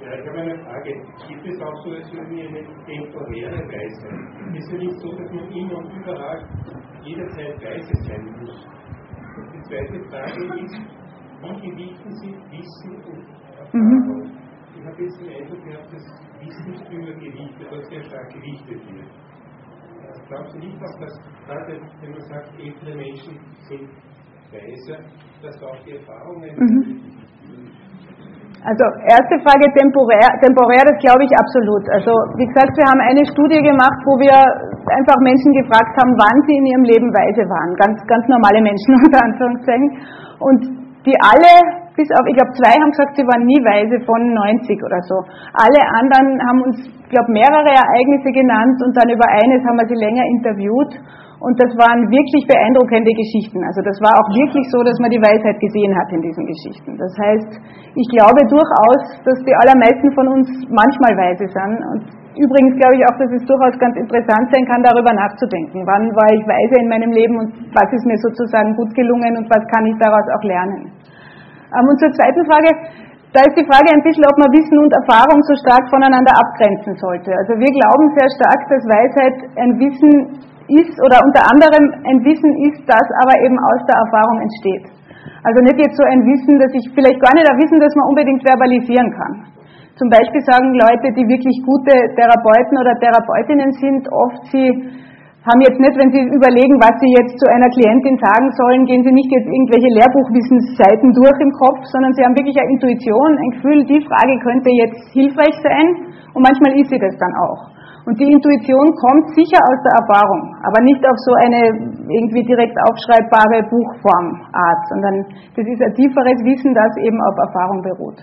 Ja, ich habe eine Frage. Gibt es auch so irgendwie eine temporäre Weisheit? Ist es nicht so, dass man immer und überall jederzeit weise sein muss? Die zweite Frage ist, wie gewichten Sie Wissen und Erfahrung? Mhm. Ich habe jetzt den Eindruck gehabt, dass Wissen übergewichtet oder sehr stark gewichtet wird. Glauben Sie nicht auch, dass gerade, wenn man sagt, ältere Menschen sind weiser, dass auch die Erfahrungen... Mhm. Also erste Frage, temporär, temporär, das glaube ich absolut. Also wie gesagt, wir haben eine Studie gemacht, wo wir einfach Menschen gefragt haben, wann sie in ihrem Leben weise waren. Ganz, ganz normale Menschen unter Anführungszeichen. Und die alle, bis auf, ich glaube zwei haben gesagt, sie waren nie weise von neunzig oder so. Alle anderen haben uns, ich glaube, mehrere Ereignisse genannt und dann über eines haben wir sie länger interviewt. Und das waren wirklich beeindruckende Geschichten. Also das war auch wirklich so, dass man die Weisheit gesehen hat in diesen Geschichten. Das heißt, ich glaube durchaus, dass die allermeisten von uns manchmal weise sind. Und übrigens glaube ich auch, dass es durchaus ganz interessant sein kann, darüber nachzudenken. Wann war ich weise in meinem Leben und was ist mir sozusagen gut gelungen und was kann ich daraus auch lernen. Und zur zweiten Frage, da ist die Frage ein bisschen, ob man Wissen und Erfahrung so stark voneinander abgrenzen sollte. Also wir glauben sehr stark, dass Weisheit ein Wissen ist oder unter anderem ein Wissen ist, das aber eben aus der Erfahrung entsteht. Also nicht jetzt so ein Wissen, dass ich vielleicht gar nicht ein Wissen, das man unbedingt verbalisieren kann. Zum Beispiel sagen Leute, die wirklich gute Therapeuten oder Therapeutinnen sind, oft sie haben jetzt nicht, wenn sie überlegen, was sie jetzt zu einer Klientin sagen sollen, gehen sie nicht jetzt irgendwelche Lehrbuchwissensseiten durch im Kopf, sondern sie haben wirklich eine Intuition, ein Gefühl, die Frage könnte jetzt hilfreich sein und manchmal ist sie das dann auch. Und die Intuition kommt sicher aus der Erfahrung, aber nicht auf so eine irgendwie direkt aufschreibbare Buchformart, sondern das ist ein tieferes Wissen, das eben auf Erfahrung beruht.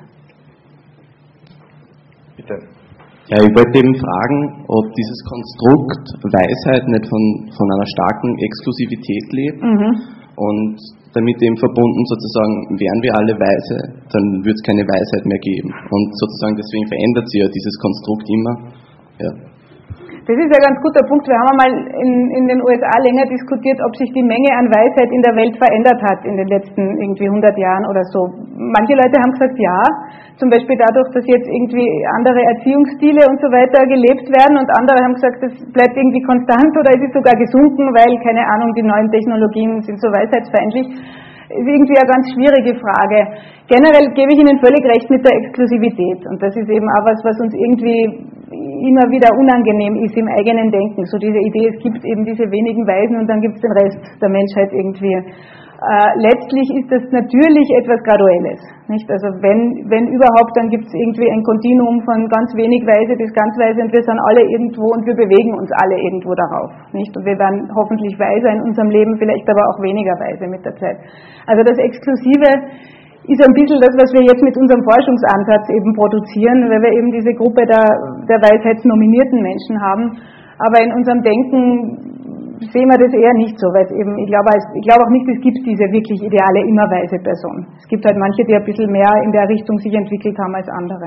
Bitte. Ja, ich wollte eben fragen, ob dieses Konstrukt Weisheit nicht von, von einer starken Exklusivität lebt mhm. und damit eben verbunden sozusagen, wären wir alle weise, dann würde es keine Weisheit mehr geben. Und sozusagen deswegen verändert sich ja dieses Konstrukt immer. Ja. Das ist ein ganz guter Punkt. Wir haben einmal in, in den U S A länger diskutiert, ob sich die Menge an Weisheit in der Welt verändert hat in den letzten irgendwie hundert Jahren oder so. Manche Leute haben gesagt, ja, zum Beispiel dadurch, dass jetzt irgendwie andere Erziehungsstile und so weiter gelebt werden und andere haben gesagt, das bleibt irgendwie konstant oder es ist sogar gesunken, weil, keine Ahnung, die neuen Technologien sind so weisheitsfeindlich. Ist irgendwie eine ganz schwierige Frage. Generell gebe ich Ihnen völlig recht mit der Exklusivität. Und das ist eben auch was, was uns irgendwie immer wieder unangenehm ist im eigenen Denken. So diese Idee, es gibt eben diese wenigen Weisen und dann gibt es den Rest der Menschheit irgendwie. Äh, letztlich ist das natürlich etwas Graduelles. Nicht? Also wenn, wenn überhaupt, dann gibt es irgendwie ein Kontinuum von ganz wenig Weise bis ganz Weise und wir sind alle irgendwo und wir bewegen uns alle irgendwo darauf. Nicht? Und wir werden hoffentlich weiser in unserem Leben, vielleicht aber auch weniger weise mit der Zeit. Also das Exklusive ist ein bisschen das, was wir jetzt mit unserem Forschungsansatz eben produzieren, weil wir eben diese Gruppe der, der weisheitsnominierten Menschen haben. Aber in unserem Denken sehen wir das eher nicht so, weil es eben, ich glaube, ich glaube auch nicht, es gibt diese wirklich ideale, immer weise Person. Es gibt halt manche, die ein bisschen mehr in der Richtung sich entwickelt haben als andere.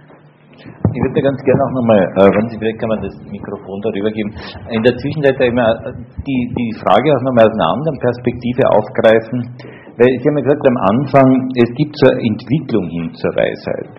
Ich würde ganz gerne auch nochmal, äh, wenn Sie vielleicht kann man das Mikrofon darüber geben, in der Zwischenzeit immer die, die Frage auch nochmal aus einer anderen Perspektive aufgreifen, weil Sie haben ja gesagt am Anfang, es gibt so eine Entwicklung hin zur Weisheit.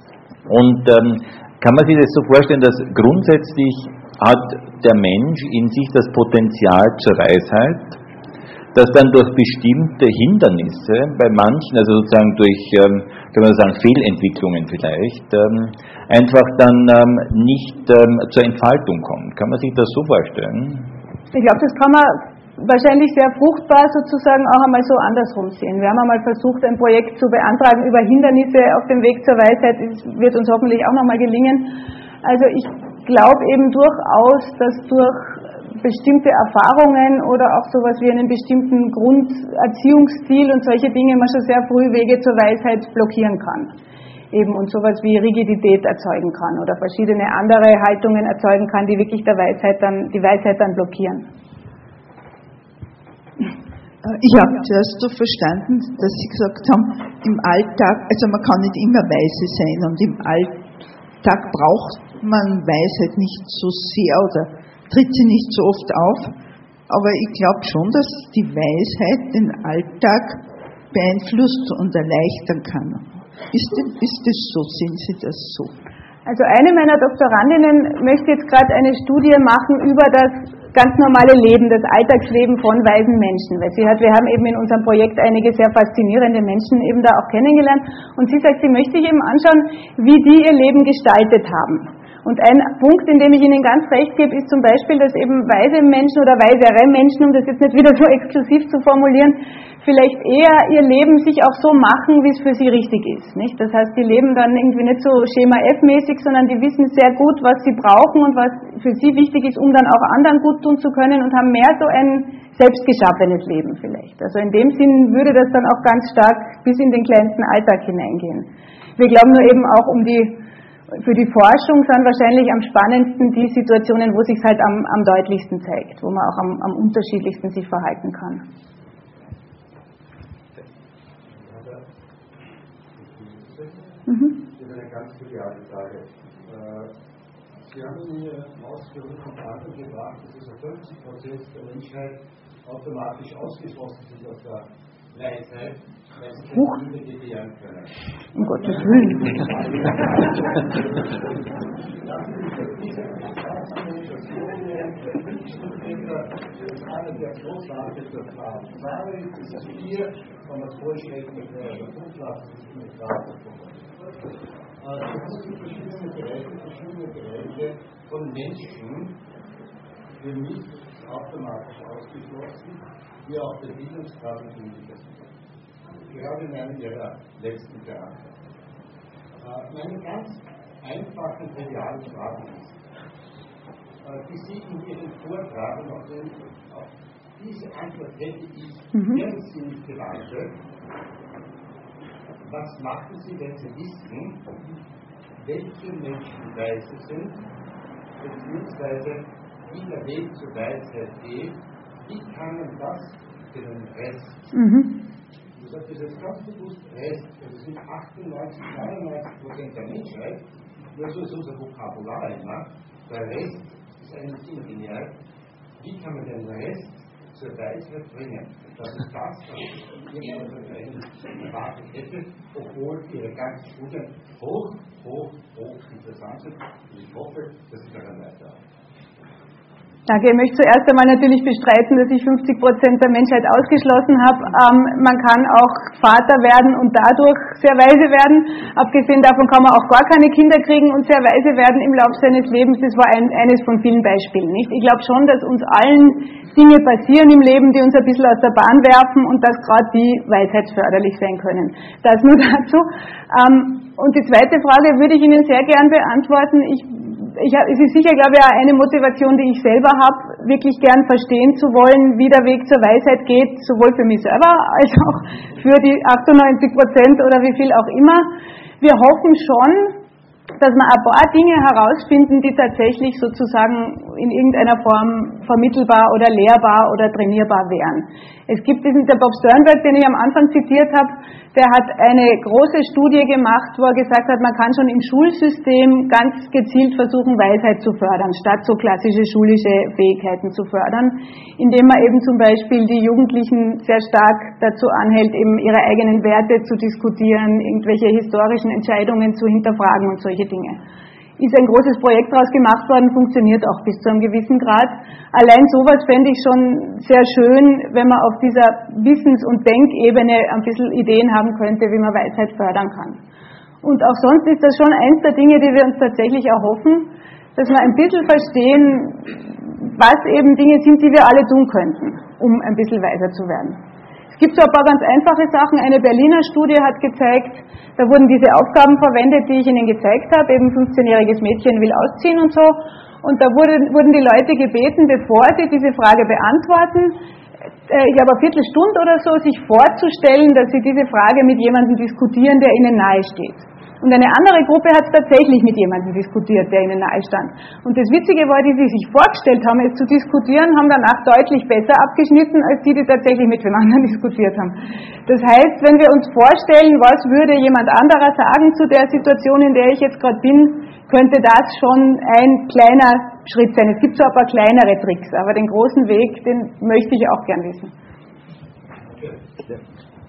Und ähm, kann man sich das so vorstellen, dass grundsätzlich hat der Mensch in sich das Potenzial zur Weisheit, das dann durch bestimmte Hindernisse, bei manchen, also sozusagen durch, ähm, kann man sagen, Fehlentwicklungen vielleicht, ähm, einfach dann ähm, nicht ähm, zur Entfaltung kommt. Kann man sich das so vorstellen? Ich glaube, das kann man wahrscheinlich sehr fruchtbar sozusagen auch einmal so andersrum sehen. Wir haben einmal versucht, ein Projekt zu beantragen über Hindernisse auf dem Weg zur Weisheit. Das wird uns hoffentlich auch nochmal gelingen. Also ich glaube eben durchaus, dass durch bestimmte Erfahrungen oder auch sowas wie einen bestimmten Grunderziehungsstil und solche Dinge man schon sehr früh Wege zur Weisheit blockieren kann. Eben und sowas wie Rigidität erzeugen kann oder verschiedene andere Haltungen erzeugen kann, die wirklich der Weisheit dann, die Weisheit dann blockieren. Ich habe zuerst so verstanden, dass Sie gesagt haben, im Alltag, also man kann nicht immer weise sein und im Alltag braucht man Weisheit nicht so sehr oder tritt sie nicht so oft auf, aber ich glaube schon, dass die Weisheit den Alltag beeinflusst und erleichtern kann. Ist, ist das so? Sehen Sie das so? Also eine meiner Doktorandinnen möchte jetzt gerade eine Studie machen über das ganz normale Leben, das Alltagsleben von weisen Menschen. Weil sie hat, wir haben eben in unserem Projekt einige sehr faszinierende Menschen eben da auch kennengelernt. Und sie sagt, sie möchte sich eben anschauen, wie die ihr Leben gestaltet haben. Und ein Punkt, in dem ich Ihnen ganz recht gebe, ist zum Beispiel, dass eben weise Menschen oder weisere Menschen, um das jetzt nicht wieder so exklusiv zu formulieren, vielleicht eher ihr Leben sich auch so machen, wie es für sie richtig ist. Nicht? Das heißt, die leben dann irgendwie nicht so Schema F-mäßig, sondern die wissen sehr gut, was sie brauchen und was für sie wichtig ist, um dann auch anderen gut tun zu können und haben mehr so ein selbstgeschaffenes Leben vielleicht. Also in dem Sinn würde das dann auch ganz stark bis in den kleinsten Alltag hineingehen. Wir glauben nur eben auch um die Für die Forschung sind wahrscheinlich am spannendsten die Situationen, wo sich halt am, am deutlichsten zeigt, wo man auch am, am unterschiedlichsten sich verhalten kann. Mhm. Das ist eine ganz triviale Frage. Sie haben in Ihren Ausführungen unter anderem gebracht, dass also fünfzig Prozent der Menschheit automatisch ausgeschlossen sind aus der Weisheit, weil sie keine Kinder gebären können. Um Gottes Willen. Der großartige Plan. Zwei bis vier, wenn man es vorschlägt, der Punktlassen ist mit Grad. Es gibt verschiedene Bereiche, verschiedene Bereiche von Menschen, für mich automatisch ausgeschlossen, wie auch der Bildungsgrad und Universität. Gerade in einem Ihrer letzten Beamten. Meine ganz einfachen, trivialen Fragen ist, die Sie in Ihrem Vortrag und auf, den, auf diese Antwort hätte ich mhm. irrsinnig gewandelt. Was machen Sie, wenn Sie wissen, welche Menschen weise sind, beziehungsweise wie der Weg zur Weisheit geht? Wie kann man das für den Rest? Mhm. Ich sage das jetzt ganz bewusst Rest, das sind achtundneunzig, neunundneunzig Prozent der Menschheit, nur so ist unser Vokabular immer. Der Rest ist eigentlich imaginär. Wie kann man den Rest zur Weisheit bringen? Das ist das, was ich irgendwann eigentlich erwartet hätte, obwohl Ihre ganzen Studien hoch, hoch, hoch interessant sind. Und ich hoffe, dass Sie daran weiterarbeiten. Danke. Ich möchte zuerst einmal natürlich bestreiten, dass ich fünfzig Prozent der Menschheit ausgeschlossen habe. Ähm, man kann auch Vater werden und dadurch sehr weise werden. Abgesehen davon kann man auch gar keine Kinder kriegen und sehr weise werden im Laufe seines Lebens. Das war ein, eines von vielen Beispielen. Nicht? Ich glaube schon, dass uns allen Dinge passieren im Leben, die uns ein bisschen aus der Bahn werfen und dass gerade die weisheitsförderlich sein können. Das nur dazu. Ähm, und die zweite Frage würde ich Ihnen sehr gern beantworten. Ich Ich hab, es ist sicher, glaube ich, auch eine Motivation, die ich selber habe, wirklich gern verstehen zu wollen, wie der Weg zur Weisheit geht, sowohl für mich selber als auch für die achtundneunzig Prozent oder wie viel auch immer. Wir hoffen schon, dass wir ein paar Dinge herausfinden, die tatsächlich sozusagen in irgendeiner Form vermittelbar oder lehrbar oder trainierbar wären. Es gibt diesen, der Bob Sternberg, den ich am Anfang zitiert habe, der hat eine große Studie gemacht, wo er gesagt hat, man kann schon im Schulsystem ganz gezielt versuchen, Weisheit zu fördern, statt so klassische schulische Fähigkeiten zu fördern, indem man eben zum Beispiel die Jugendlichen sehr stark dazu anhält, eben ihre eigenen Werte zu diskutieren, irgendwelche historischen Entscheidungen zu hinterfragen und solche Dinge. Ist ein großes Projekt daraus gemacht worden, funktioniert auch bis zu einem gewissen Grad. Allein sowas fände ich schon sehr schön, wenn man auf dieser Wissens- und Denkebene ein bisschen Ideen haben könnte, wie man Weisheit fördern kann. Und auch sonst ist das schon eins der Dinge, die wir uns tatsächlich erhoffen, dass wir ein bisschen verstehen, was eben Dinge sind, die wir alle tun könnten, um ein bisschen weiser zu werden. Es gibt so ein paar ganz einfache Sachen. Eine Berliner Studie hat gezeigt, da wurden diese Aufgaben verwendet, die ich Ihnen gezeigt habe, eben fünfzehnjähriges Mädchen will ausziehen und so. Und da wurde, wurden die Leute gebeten, bevor sie diese Frage beantworten, ich glaube eine Viertelstunde oder so, sich vorzustellen, dass sie diese Frage mit jemandem diskutieren, der ihnen nahe steht. Und eine andere Gruppe hat es tatsächlich mit jemandem diskutiert, der ihnen nahe stand. Und das Witzige war, die, die sich vorgestellt haben, es zu diskutieren, haben danach deutlich besser abgeschnitten, als die, die tatsächlich mit dem anderen diskutiert haben. Das heißt, wenn wir uns vorstellen, was würde jemand anderer sagen zu der Situation, in der ich jetzt gerade bin, könnte das schon ein kleiner Schritt sein. Es gibt so ein paar kleinere Tricks, aber den großen Weg, den möchte ich auch gern wissen.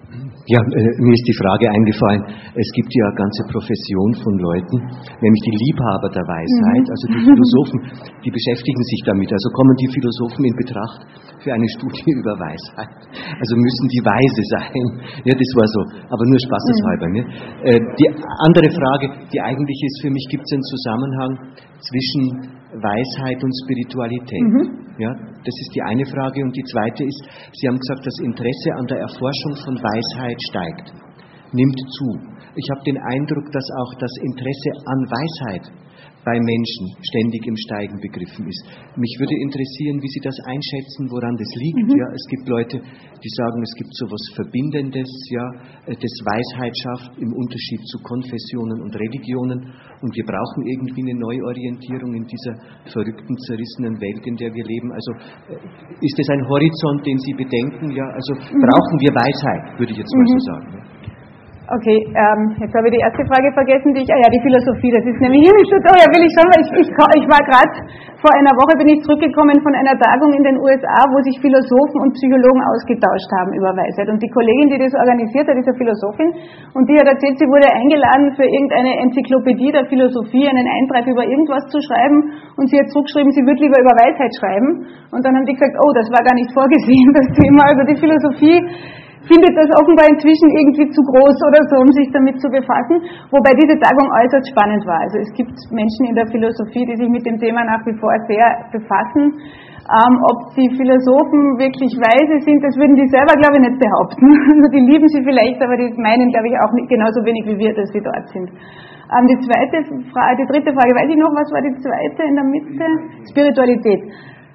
Ja, äh, mir ist die Frage eingefallen, es gibt ja eine ganze Profession von Leuten, nämlich die Liebhaber der Weisheit, also die Philosophen, die beschäftigen sich damit. Also kommen die Philosophen in Betracht für eine Studie über Weisheit. Also müssen die weise sein. Ja, das war so, aber nur spaßeshalber. Ne? Äh, die andere Frage, die eigentlich ist für mich, gibt es einen Zusammenhang zwischen Weisheit und Spiritualität. Mhm. Ja, das ist die eine Frage. Und die zweite ist, Sie haben gesagt, das Interesse an der Erforschung von Weisheit steigt, nimmt zu. Ich habe den Eindruck, dass auch das Interesse an Weisheit bei Menschen ständig im Steigen begriffen ist. Mich würde interessieren, wie Sie das einschätzen, woran das liegt. Mhm. Ja, es gibt Leute, die sagen, es gibt so etwas Verbindendes, ja, das Weisheit schafft im Unterschied zu Konfessionen und Religionen. Und wir brauchen irgendwie eine Neuorientierung in dieser verrückten, zerrissenen Welt, in der wir leben. Also ist das ein Horizont, den Sie bedenken? Ja, also mhm. brauchen wir Weisheit, würde ich jetzt mal mhm. so sagen. Ja. Okay, ähm, jetzt habe ich die erste Frage vergessen, die ich, ah ja, die Philosophie, das ist nämlich nicht so toll, ja, will ich schon, weil ich, ich, ich war gerade, vor einer Woche bin ich zurückgekommen von einer Tagung in den U S A, wo sich Philosophen und Psychologen ausgetauscht haben über Weisheit. Und die Kollegin, die das organisiert hat, ist eine Philosophin, und die hat erzählt, sie wurde eingeladen, für irgendeine Enzyklopädie der Philosophie einen Eintrag über irgendwas zu schreiben, und sie hat zurückgeschrieben, sie würde lieber über Weisheit schreiben. Und dann haben die gesagt, oh, das war gar nicht vorgesehen, das Thema, also die Philosophie findet das offenbar inzwischen irgendwie zu groß oder so, um sich damit zu befassen, wobei diese Tagung äußerst spannend war. Also es gibt Menschen in der Philosophie, die sich mit dem Thema nach wie vor sehr befassen. Ähm, ob die Philosophen wirklich weise sind, das würden die selber, glaube ich, nicht behaupten. Also die lieben sie vielleicht, aber die meinen, glaube ich, auch nicht, genauso wenig wie wir, dass sie dort sind. Ähm, die zweite Frage, die dritte Frage, weiß ich noch, was war die zweite in der Mitte? Spiritualität.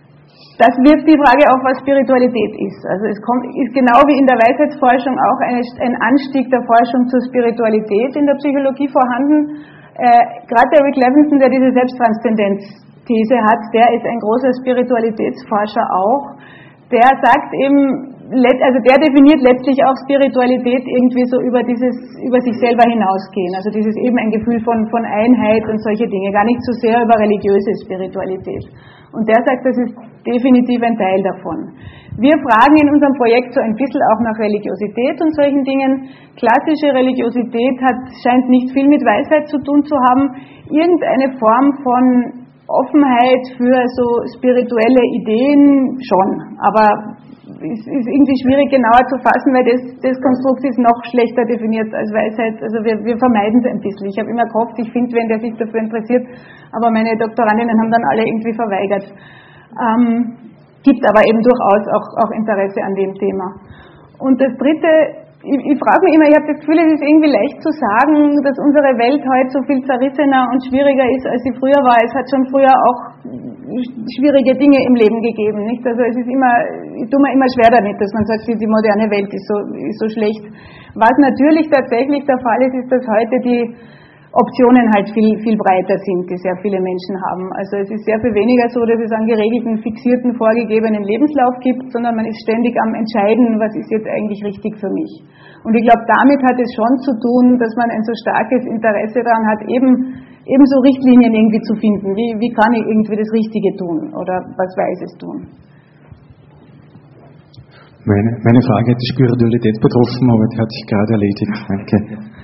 Das wirft die Frage auf, was Spiritualität ist. Also es kommt, ist genau wie in der Weisheitsforschung auch eine, ein Anstieg der Forschung zur Spiritualität in der Psychologie vorhanden. Äh, gerade der Rick Levinson, der diese Selbsttranszendenz-These hat, der ist ein großer Spiritualitätsforscher auch. Der sagt eben, also der definiert letztlich auch Spiritualität irgendwie so über dieses, über sich selber hinausgehen. Also dieses eben ein Gefühl von, von Einheit und solche Dinge, gar nicht so sehr über religiöse Spiritualität. Und der sagt, das ist definitiv ein Teil davon. Wir fragen in unserem Projekt so ein bisschen auch nach Religiosität und solchen Dingen. Klassische Religiosität hat, scheint nicht viel mit Weisheit zu tun zu haben. Irgendeine Form von Offenheit für so spirituelle Ideen schon, aber es ist irgendwie schwierig genauer zu fassen, weil das, das Konstrukt ist noch schlechter definiert als Weisheit. Also wir, wir vermeiden es ein bisschen. Ich habe immer gehofft, ich finde wen, der sich dafür interessiert, aber meine Doktorandinnen haben dann alle irgendwie verweigert. Ähm, gibt aber eben durchaus auch, auch Interesse an dem Thema. Und das Dritte, ich, ich frage mich immer, ich habe das Gefühl, es ist irgendwie leicht zu sagen, dass unsere Welt heute so viel zerrissener und schwieriger ist, als sie früher war. Es hat schon früher auch schwierige Dinge im Leben gegeben, nicht? Also es ist immer, ich tue mir immer schwer damit, dass man sagt, die moderne Welt ist so, ist so schlecht. Was natürlich tatsächlich der Fall ist, ist, dass heute die Optionen halt viel, viel breiter sind, die sehr viele Menschen haben. Also es ist sehr viel weniger so, dass es einen geregelten, fixierten, vorgegebenen Lebenslauf gibt, sondern man ist ständig am Entscheiden, was ist jetzt eigentlich richtig für mich. Und ich glaube, damit hat es schon zu tun, dass man ein so starkes Interesse daran hat, eben ebenso Richtlinien irgendwie zu finden. Wie, wie kann ich irgendwie das Richtige tun oder was Weises tun? Meine, meine Frage hat die Spiritualität betroffen, aber die hat sich gerade erledigt. Danke.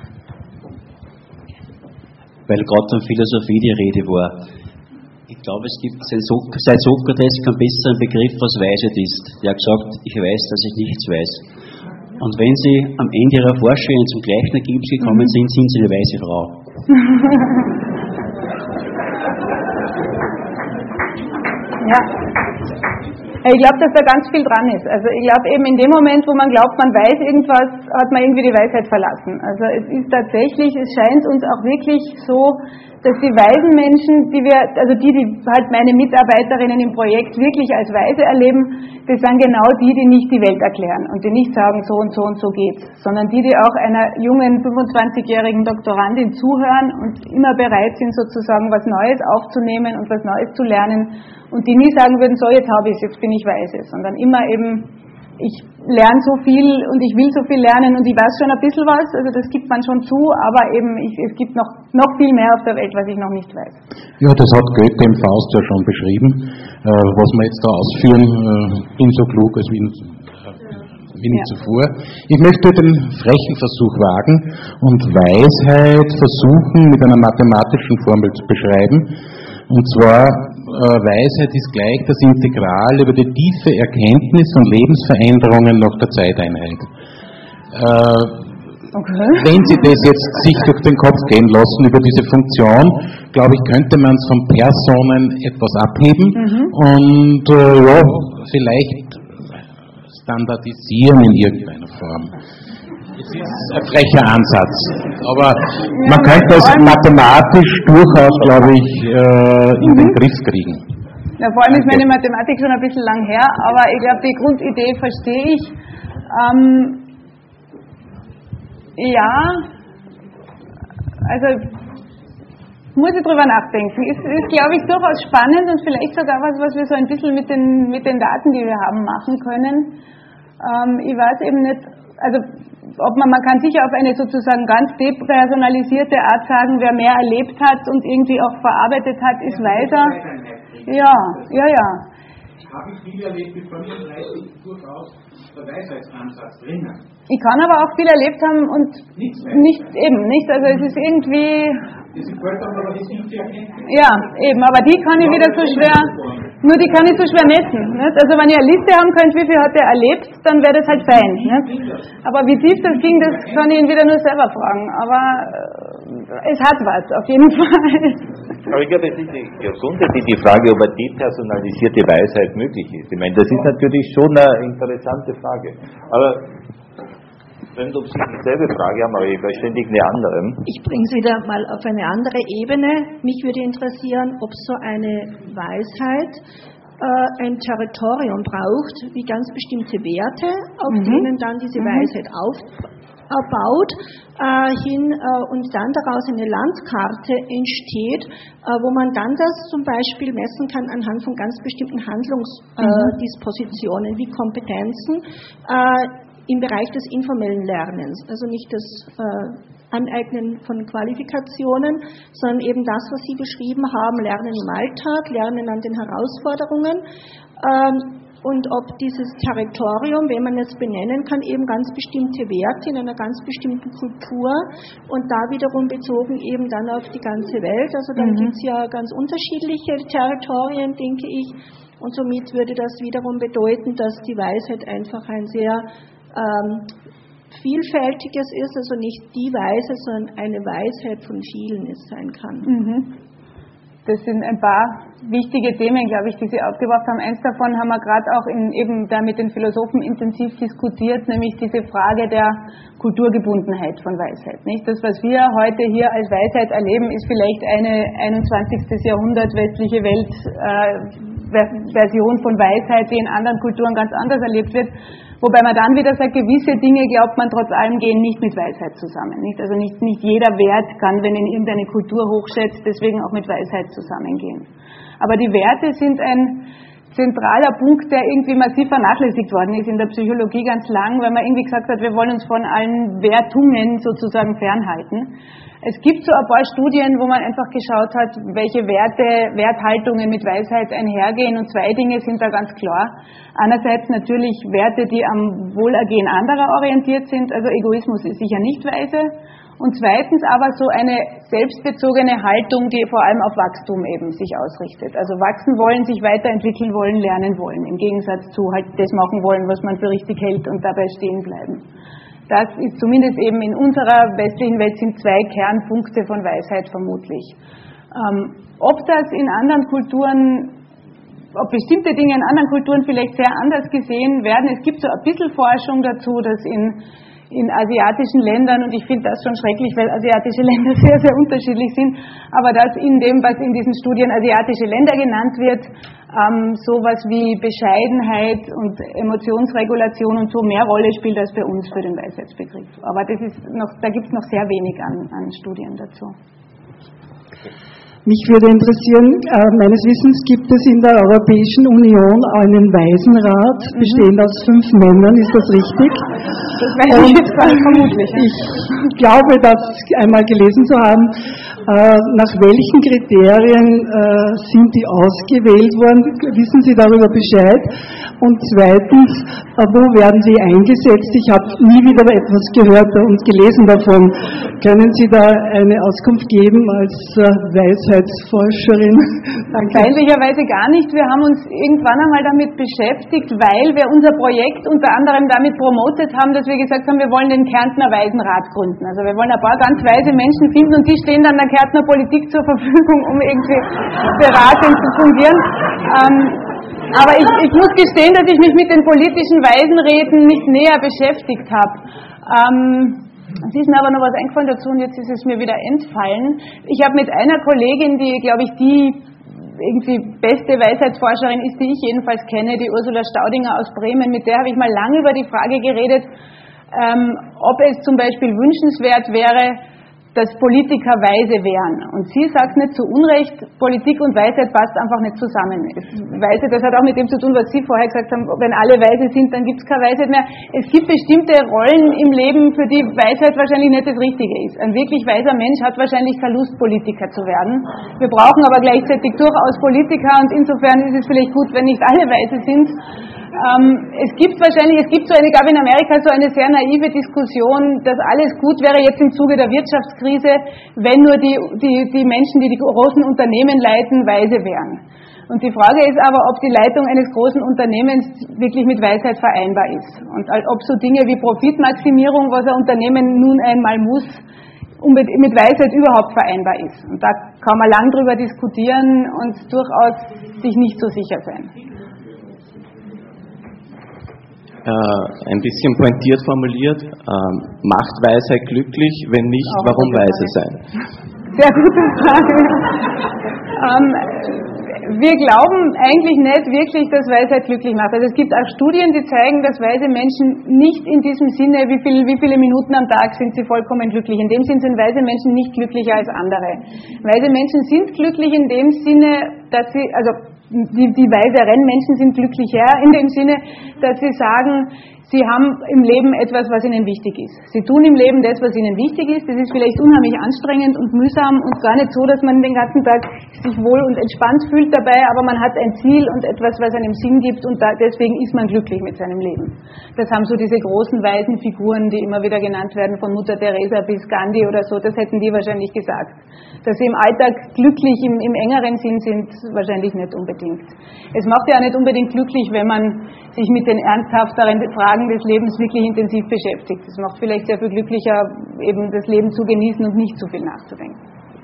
Weil gerade von Philosophie die Rede war. Ich glaube, es gibt seit Sokrates keinen besseren Begriff, was Weisheit ist. Der hat gesagt, ich weiß, dass ich nichts weiß. Und wenn Sie am Ende Ihrer Forschungen zum gleichen Ergebnis gekommen sind, sind Sie eine weise Frau. Ja. Ich glaube, dass da ganz viel dran ist. Also ich glaube eben in dem Moment, wo man glaubt, man weiß irgendwas, hat man irgendwie die Weisheit verlassen. Also es ist tatsächlich, es scheint uns auch wirklich so, dass die weisen Menschen, die wir, also die, die halt meine Mitarbeiterinnen im Projekt wirklich als weise erleben, das sind genau die, die nicht die Welt erklären und die nicht sagen, so und so und so geht's, sondern die, die auch einer jungen fünfundzwanzigjährigen Doktorandin zuhören und immer bereit sind, sozusagen was Neues aufzunehmen und was Neues zu lernen und die nie sagen würden, so jetzt habe ich es, jetzt bin ich weise, sondern immer eben, ich lerne so viel und ich will so viel lernen und ich weiß schon ein bisschen was, also das gibt man schon zu, aber eben ich, es gibt noch, noch viel mehr auf der Welt, was ich noch nicht weiß. Ja, das hat Goethe im Faust ja schon beschrieben. Äh, was wir jetzt da ausführen, äh, bin so klug, als wie wenig ja. zuvor. Ich möchte den frechen Versuch wagen und Weisheit versuchen mit einer mathematischen Formel zu beschreiben. Und zwar, äh, Weisheit ist gleich das Integral über die tiefe Erkenntnis von Lebensveränderungen nach der Zeiteinheit. Äh, okay. Wenn Sie das jetzt sich durch den Kopf gehen lassen über diese Funktion, glaube ich, könnte man es von Personen etwas abheben mhm. und äh, ja, vielleicht standardisieren in irgendeiner Form. Das ist ein frecher Ansatz, aber man könnte es mathematisch durchaus, glaube ich, in den Griff kriegen. Ja, vor allem ist meine Mathematik schon ein bisschen lang her, aber ich glaube, die Grundidee verstehe ich. Ähm, ja, also muss ich drüber nachdenken. Ist, ist glaube ich, durchaus spannend und vielleicht sogar was, was wir so ein bisschen mit den, mit den Daten, die wir haben, machen können. Ähm, ich weiß eben nicht, also ob man, man kann sicher auf eine sozusagen ganz depersonalisierte Art sagen, wer mehr erlebt hat und irgendwie auch verarbeitet hat, ist weiser. Ja, ja, ja. Habe ich viel erlebt, die von mir vielleicht durchaus der Weisheitsansatz drinnen. Ich kann aber auch viel erlebt haben und nicht eben, nicht, also es ist irgendwie... Ja, eben, aber die kann ich wieder so schwer, nur die kann ich so schwer messen. Nicht? Also wenn ihr eine Liste haben könnt, wie viel hat er erlebt, dann wäre das halt fein. Nicht? Aber wie tief das ging, das kann ich ihn wieder nur selber fragen. Aber es hat was, auf jeden Fall. Aber ich glaube, es ist grundsätzlich die Frage, ob eine depersonalisierte Weisheit möglich ist. Ich meine, das ist natürlich schon eine interessante Frage. Aber wenn ob Sie dieselbe Frage haben, aber ich weiß ständig eine andere. Ich bringe es wieder mal auf eine andere Ebene. Mich würde interessieren, ob so eine Weisheit äh, ein Territorium braucht, wie ganz bestimmte Werte, auf mhm. denen dann diese Weisheit auf, aufbaut, äh, hin äh, und dann daraus eine Landkarte entsteht, äh, wo man dann das zum Beispiel messen kann anhand von ganz bestimmten Handlungsdispositionen äh, mhm. wie Kompetenzen, äh, im Bereich des informellen Lernens, also nicht das äh, Aneignen von Qualifikationen, sondern eben das, was Sie beschrieben haben, Lernen im Alltag, Lernen an den Herausforderungen ähm, und ob dieses Territorium, wenn man es benennen kann, eben ganz bestimmte Werte in einer ganz bestimmten Kultur und da wiederum bezogen eben dann auf die ganze Welt, also dann mhm. gibt es ja ganz unterschiedliche Territorien, denke ich, und somit würde das wiederum bedeuten, dass die Weisheit einfach ein sehr Ähm, vielfältiges ist, also nicht die Weise, sondern eine Weisheit von vielen es sein kann. Mhm. Das sind ein paar wichtige Themen, glaube ich, die Sie aufgebracht haben. Eins davon haben wir gerade auch in, eben da mit den Philosophen intensiv diskutiert, nämlich diese Frage der Kulturgebundenheit von Weisheit. Nicht? Das, was wir heute hier als Weisheit erleben, ist vielleicht eine einundzwanzigsten Jahrhundert westliche Welt äh, Version von Weisheit, die in anderen Kulturen ganz anders erlebt wird. Wobei man dann wieder sagt, gewisse Dinge, glaubt man, trotz allem gehen nicht mit Weisheit zusammen. Nicht? Also nicht, nicht jeder Wert kann, wenn ihn irgendeine Kultur hochschätzt, deswegen auch mit Weisheit zusammengehen. Aber die Werte sind ein zentraler Punkt, der irgendwie massiv vernachlässigt worden ist in der Psychologie ganz lang, weil man irgendwie gesagt hat, wir wollen uns von allen Wertungen sozusagen fernhalten. Es gibt so ein paar Studien, wo man einfach geschaut hat, welche Werte, Werthaltungen mit Weisheit einhergehen, und zwei Dinge sind da ganz klar. Einerseits natürlich Werte, die am Wohlergehen anderer orientiert sind, also Egoismus ist sicher nicht weise, und zweitens aber so eine selbstbezogene Haltung, die vor allem auf Wachstum eben sich ausrichtet. Also wachsen wollen, sich weiterentwickeln wollen, lernen wollen, im Gegensatz zu halt das machen wollen, was man für richtig hält und dabei stehen bleiben. Das ist zumindest eben in unserer westlichen Welt sind zwei Kernpunkte von Weisheit vermutlich. Ähm, ob das in anderen Kulturen, ob bestimmte Dinge in anderen Kulturen vielleicht sehr anders gesehen werden, es gibt so ein bisschen Forschung dazu, dass in, in asiatischen Ländern, und ich finde das schon schrecklich, weil asiatische Länder sehr, sehr unterschiedlich sind, aber dass in dem, was in diesen Studien asiatische Länder genannt wird, ähm, sowas wie Bescheidenheit und Emotionsregulation und so mehr Rolle spielt als bei uns für den Weisheitsbegriff. Aber das ist noch, da gibt es noch sehr wenig an, an Studien dazu. Mich würde interessieren, äh, meines Wissens gibt es in der Europäischen Union einen Waisenrat, mhm. bestehend aus fünf Männern, ist das richtig? Das weiß ich jetzt gar nicht, vermutlich. Ja. Ich glaube, das einmal gelesen zu haben. Äh, nach welchen Kriterien äh, sind die ausgewählt worden? Wissen Sie darüber Bescheid? Und zweitens, äh, wo werden die eingesetzt? Ich habe nie wieder etwas gehört und gelesen davon. Können Sie da eine Auskunft geben als äh, Weisheitsforscherin? Danke. Peinlicherweise gar nicht. Wir haben uns irgendwann einmal damit beschäftigt, weil wir unser Projekt unter anderem damit promotet haben, dass wir gesagt haben, wir wollen den Kärntner Waisenrat gründen. Also wir wollen ein paar ganz weise Menschen finden und die stehen dann der Kärntner Politik zur Verfügung, um irgendwie beratend zu fungieren. Ähm, aber ich, ich muss gestehen, dass ich mich mit den politischen Waisenräten nicht näher beschäftigt habe. Ähm, es ist mir aber noch was eingefallen dazu und jetzt ist es mir wieder entfallen. Ich habe mit einer Kollegin, die, glaube ich, die irgendwie beste Weisheitsforscherin ist, die ich jedenfalls kenne, die Ursula Staudinger aus Bremen, mit der habe ich mal lange über die Frage geredet, ähm, ob es zum Beispiel wünschenswert wäre, dass Politiker weise wären. Und sie sagt nicht zu Unrecht, Politik und Weisheit passt einfach nicht zusammen. Weisheit, das hat auch mit dem zu tun, was Sie vorher gesagt haben, wenn alle weise sind, dann gibt es keine Weisheit mehr. Es gibt bestimmte Rollen im Leben, für die Weisheit wahrscheinlich nicht das Richtige ist. Ein wirklich weiser Mensch hat wahrscheinlich keine Lust, Politiker zu werden. Wir brauchen aber gleichzeitig durchaus Politiker und insofern ist es vielleicht gut, wenn nicht alle weise sind. Ähm, es gibt wahrscheinlich, es gibt so eine, gab in Amerika so eine sehr naive Diskussion, dass alles gut wäre jetzt im Zuge der Wirtschaftskrise, wenn nur die, die, die Menschen, die die großen Unternehmen leiten, weise wären. Und die Frage ist aber, ob die Leitung eines großen Unternehmens wirklich mit Weisheit vereinbar ist. Und ob so Dinge wie Profitmaximierung, was ein Unternehmen nun einmal muss, mit Weisheit überhaupt vereinbar ist. Und da kann man lang drüber diskutieren und durchaus sich nicht so sicher sein. Äh, ein bisschen pointiert formuliert, äh, macht Weisheit glücklich? Wenn nicht, Auch warum weise sein? Sehr gute Frage. ähm, wir glauben eigentlich nicht wirklich, dass Weisheit glücklich macht. Also es gibt auch Studien, die zeigen, dass weise Menschen nicht in diesem Sinne, wie, viel, wie viele Minuten am Tag sind sie vollkommen glücklich. In dem Sinn sind weise Menschen nicht glücklicher als andere. Weise Menschen sind glücklich in dem Sinne, dass sie, also Die, die weiseren Menschen sind glücklicher in dem Sinne, dass sie sagen, sie haben im Leben etwas, was ihnen wichtig ist. Sie tun im Leben das, was ihnen wichtig ist. Das ist vielleicht unheimlich anstrengend und mühsam und gar nicht so, dass man den ganzen Tag sich wohl und entspannt fühlt dabei, aber man hat ein Ziel und etwas, was einem Sinn gibt und da, deswegen ist man glücklich mit seinem Leben. Das haben so diese großen weisen Figuren, die immer wieder genannt werden, von Mutter Teresa bis Gandhi oder so, das hätten die wahrscheinlich gesagt. Dass sie im Alltag glücklich im, im engeren Sinn sind, wahrscheinlich nicht unbedingt. Es macht ja auch nicht unbedingt glücklich, wenn man sich mit den ernsthafteren Fragen des Lebens wirklich intensiv beschäftigt. Es macht vielleicht sehr viel glücklicher, eben das Leben zu genießen und nicht zu viel nachzudenken.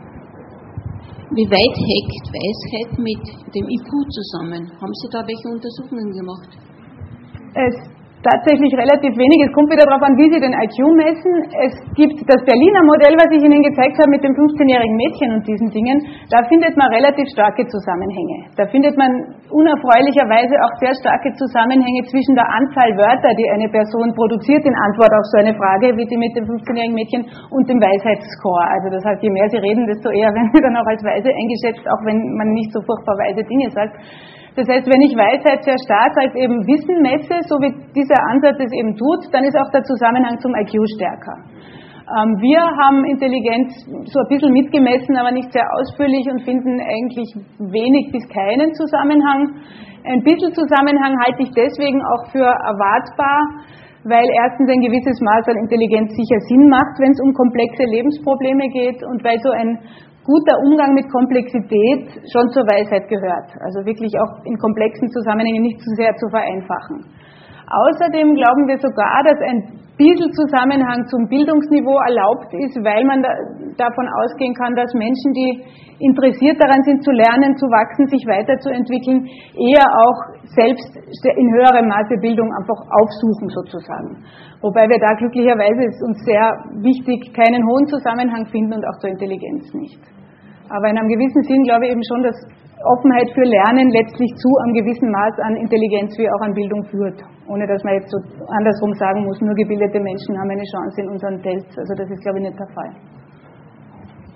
Wie weit hängt Weisheit mit dem I Q zusammen? Haben Sie da welche Untersuchungen gemacht? Es tatsächlich relativ wenig. Es kommt wieder darauf an, wie Sie den I Q messen. Es gibt das Berliner Modell, was ich Ihnen gezeigt habe mit dem fünfzehnjährigen Mädchen und diesen Dingen. Da findet man relativ starke Zusammenhänge. Da findet man unerfreulicherweise auch sehr starke Zusammenhänge zwischen der Anzahl Wörter, die eine Person produziert in Antwort auf so eine Frage, wie die mit dem fünfzehnjährigen Mädchen, und dem Weisheitsscore. Also das heißt, je mehr Sie reden, desto eher werden Sie dann auch als weise eingeschätzt, auch wenn man nicht so furchtbar weise Dinge sagt. Das heißt, wenn ich Weisheit sehr stark als eben Wissen messe, so wie dieser Ansatz es eben tut, dann ist auch der Zusammenhang zum I Q stärker. Ähm, wir haben Intelligenz so ein bisschen mitgemessen, aber nicht sehr ausführlich und finden eigentlich wenig bis keinen Zusammenhang. Ein bisschen Zusammenhang halte ich deswegen auch für erwartbar, weil erstens ein gewisses Maß an Intelligenz sicher Sinn macht, wenn es um komplexe Lebensprobleme geht und weil so ein guter Umgang mit Komplexität schon zur Weisheit gehört. Also wirklich auch in komplexen Zusammenhängen nicht zu sehr zu vereinfachen. Außerdem glauben wir sogar, dass ein bisschen Zusammenhang zum Bildungsniveau erlaubt ist, weil man da, davon ausgehen kann, dass Menschen, die interessiert daran sind zu lernen, zu wachsen, sich weiterzuentwickeln, eher auch selbst in höherem Maße Bildung einfach aufsuchen sozusagen. Wobei wir da glücklicherweise ist uns sehr wichtig, keinen hohen Zusammenhang finden und auch zur Intelligenz nicht. Aber in einem gewissen Sinn glaube ich eben schon, dass Offenheit für Lernen letztlich zu einem gewissen Maß an Intelligenz wie auch an Bildung führt. Ohne dass man jetzt so andersrum sagen muss, nur gebildete Menschen haben eine Chance in unseren Tests. Also das ist, glaube ich, nicht der Fall.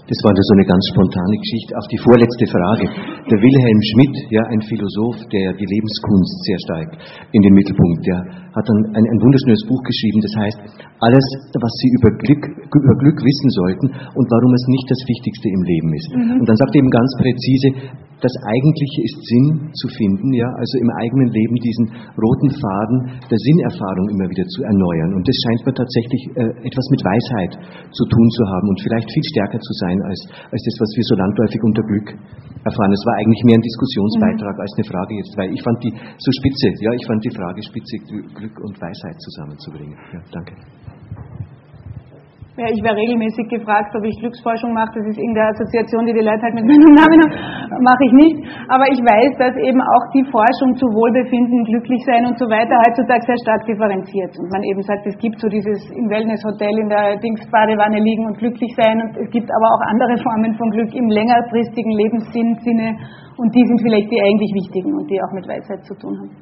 Das war nur so eine ganz spontane Geschichte. Auf die vorletzte Frage. Der Wilhelm Schmidt, ja, ein Philosoph, der die Lebenskunst sehr stark in den Mittelpunkt, der hat dann ein, ein wunderschönes Buch geschrieben, das heißt, alles, was Sie über Glück, über Glück wissen sollten und warum es nicht das Wichtigste im Leben ist. Mhm. Und dann sagt er eben ganz präzise, das Eigentliche ist Sinn zu finden, ja, also im eigenen Leben diesen roten Faden der Sinnerfahrung immer wieder zu erneuern. Und das scheint mir tatsächlich äh, etwas mit Weisheit zu tun zu haben und vielleicht viel stärker zu sein als, als das, was wir so landläufig unter Glück erfahren. Es war eigentlich mehr ein Diskussionsbeitrag mhm. als eine Frage jetzt, weil ich fand die so spitze, ja, ich fand die Frage spitze, Glück und Weisheit zusammenzubringen. Ja, danke. Ja, ich werde regelmäßig gefragt, ob ich Glücksforschung mache. Das ist irgendeine Assoziation, die die Leute halt mit meinem Namen haben. Mache ich nicht. Aber ich weiß, dass eben auch die Forschung zu Wohlbefinden, Glücklichsein und so weiter heutzutage sehr stark differenziert. Und man eben sagt, es gibt so dieses im Wellnesshotel in der Dingsbadewanne liegen und glücklich sein. Und es gibt aber auch andere Formen von Glück im längerfristigen Lebenssinn, Sinne. Und die sind vielleicht die eigentlich wichtigen und die auch mit Weisheit zu tun haben.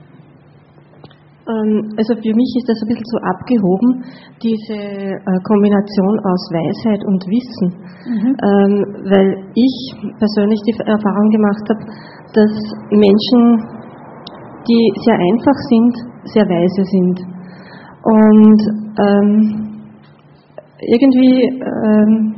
Also für mich ist das ein bisschen so abgehoben, diese Kombination aus Weisheit und Wissen, mhm. weil ich persönlich die Erfahrung gemacht habe, dass Menschen, die sehr einfach sind, sehr weise sind. Und ähm, irgendwie ähm,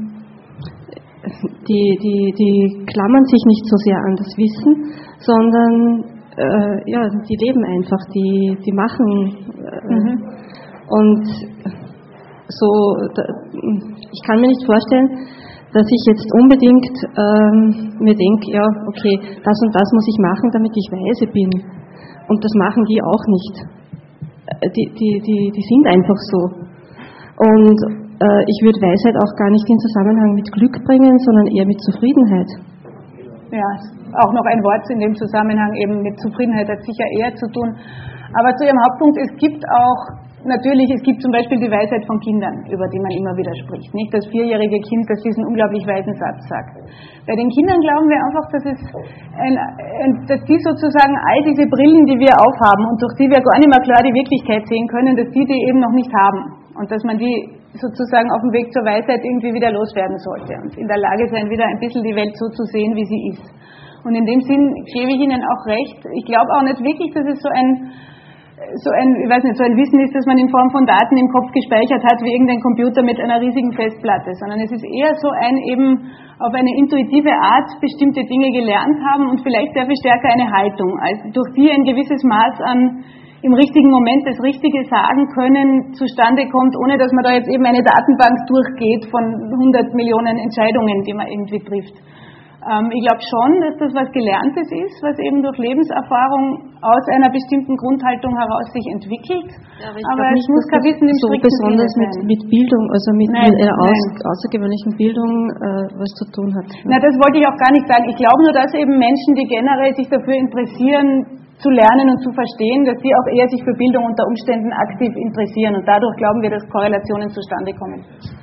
die, die, die klammern sich nicht so sehr an das Wissen, sondern Äh, ja, die leben einfach, die, die machen. Äh, mhm. Und so, da, ich kann mir nicht vorstellen, dass ich jetzt unbedingt ähm, mir denke, ja, okay, das und das muss ich machen, damit ich weise bin. Und das machen die auch nicht. Die, die, die, die sind einfach so. Und äh, ich würde Weisheit auch gar nicht in Zusammenhang mit Glück bringen, sondern eher mit Zufriedenheit. Ja, auch noch ein Wort in dem Zusammenhang eben mit Zufriedenheit hat sicher eher zu tun. Aber zu Ihrem Hauptpunkt, es gibt auch, natürlich, es gibt zum Beispiel die Weisheit von Kindern, über die man immer wieder spricht. Nicht das vierjährige Kind, das diesen unglaublich weisen Satz sagt. Bei den Kindern glauben wir einfach, dass, es ein, ein, dass die sozusagen all diese Brillen, die wir aufhaben und durch die wir gar nicht mehr klar die Wirklichkeit sehen können, dass die die eben noch nicht haben. Und dass man die sozusagen auf dem Weg zur Weisheit irgendwie wieder loswerden sollte und in der Lage sein, wieder ein bisschen die Welt so zu sehen, wie sie ist. Und in dem Sinn gebe ich Ihnen auch recht. Ich glaube auch nicht wirklich, dass es so ein, so ein, ich weiß nicht, so ein Wissen ist, das man in Form von Daten im Kopf gespeichert hat, wie irgendein Computer mit einer riesigen Festplatte, sondern es ist eher so ein eben auf eine intuitive Art bestimmte Dinge gelernt haben und vielleicht sehr viel stärker eine Haltung, als durch die ein gewisses Maß an im richtigen Moment das Richtige sagen können, zustande kommt, ohne dass man da jetzt eben eine Datenbank durchgeht von hundert Millionen Entscheidungen, die man irgendwie trifft. Ähm, ich glaube schon, dass das was Gelerntes ist, was eben durch Lebenserfahrung aus einer bestimmten Grundhaltung heraus sich entwickelt. Ja, aber, aber es muss kein Wissen im so besonders mit, mit Bildung, also mit, nein, mit einer aus, außergewöhnlichen Bildung äh, was zu tun hat. Na, das wollte ich auch gar nicht sagen. Ich glaube nur, dass eben Menschen, die generell sich dafür interessieren, zu lernen und zu verstehen, dass die auch eher sich für Bildung unter Umständen aktiv interessieren. Und dadurch glauben wir, dass Korrelationen zustande kommen.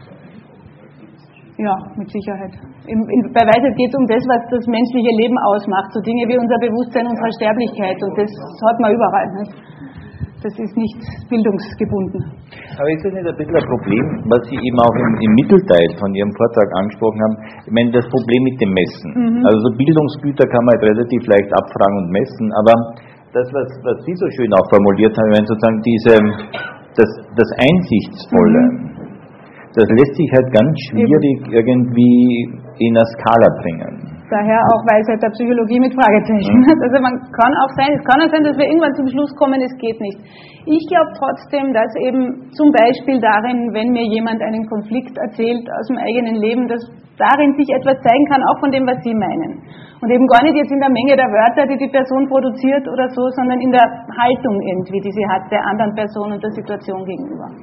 Ja, mit Sicherheit. In, in, bei Weisheit geht es um das, was das menschliche Leben ausmacht. So Dinge wie unser Bewusstsein, unsere Sterblichkeit. Und das hat man überall. Nicht? Das ist nicht bildungsgebunden. Aber ist das nicht ein bisschen ein Problem, was Sie eben auch im, im Mittelteil von Ihrem Vortrag angesprochen haben? Ich meine, das Problem mit dem Messen. Mhm. Also so Bildungsgüter kann man halt relativ leicht abfragen und messen, aber das, was, was Sie so schön auch formuliert haben, ich meine sozusagen diese, das, das Einsichtsvolle, mhm. das lässt sich halt ganz schwierig eben irgendwie in eine Skala bringen. Daher auch Weisheit der Psychologie mit Fragezeichen. Also man kann auch sein, es kann auch sein, dass wir irgendwann zum Schluss kommen, es geht nicht. Ich glaube trotzdem, dass eben zum Beispiel darin, wenn mir jemand einen Konflikt erzählt aus dem eigenen Leben, dass darin sich etwas zeigen kann, auch von dem, was Sie meinen. Und eben gar nicht jetzt in der Menge der Wörter, die die Person produziert oder so, sondern in der Haltung irgendwie, die sie hat, der anderen Person und der Situation gegenüber.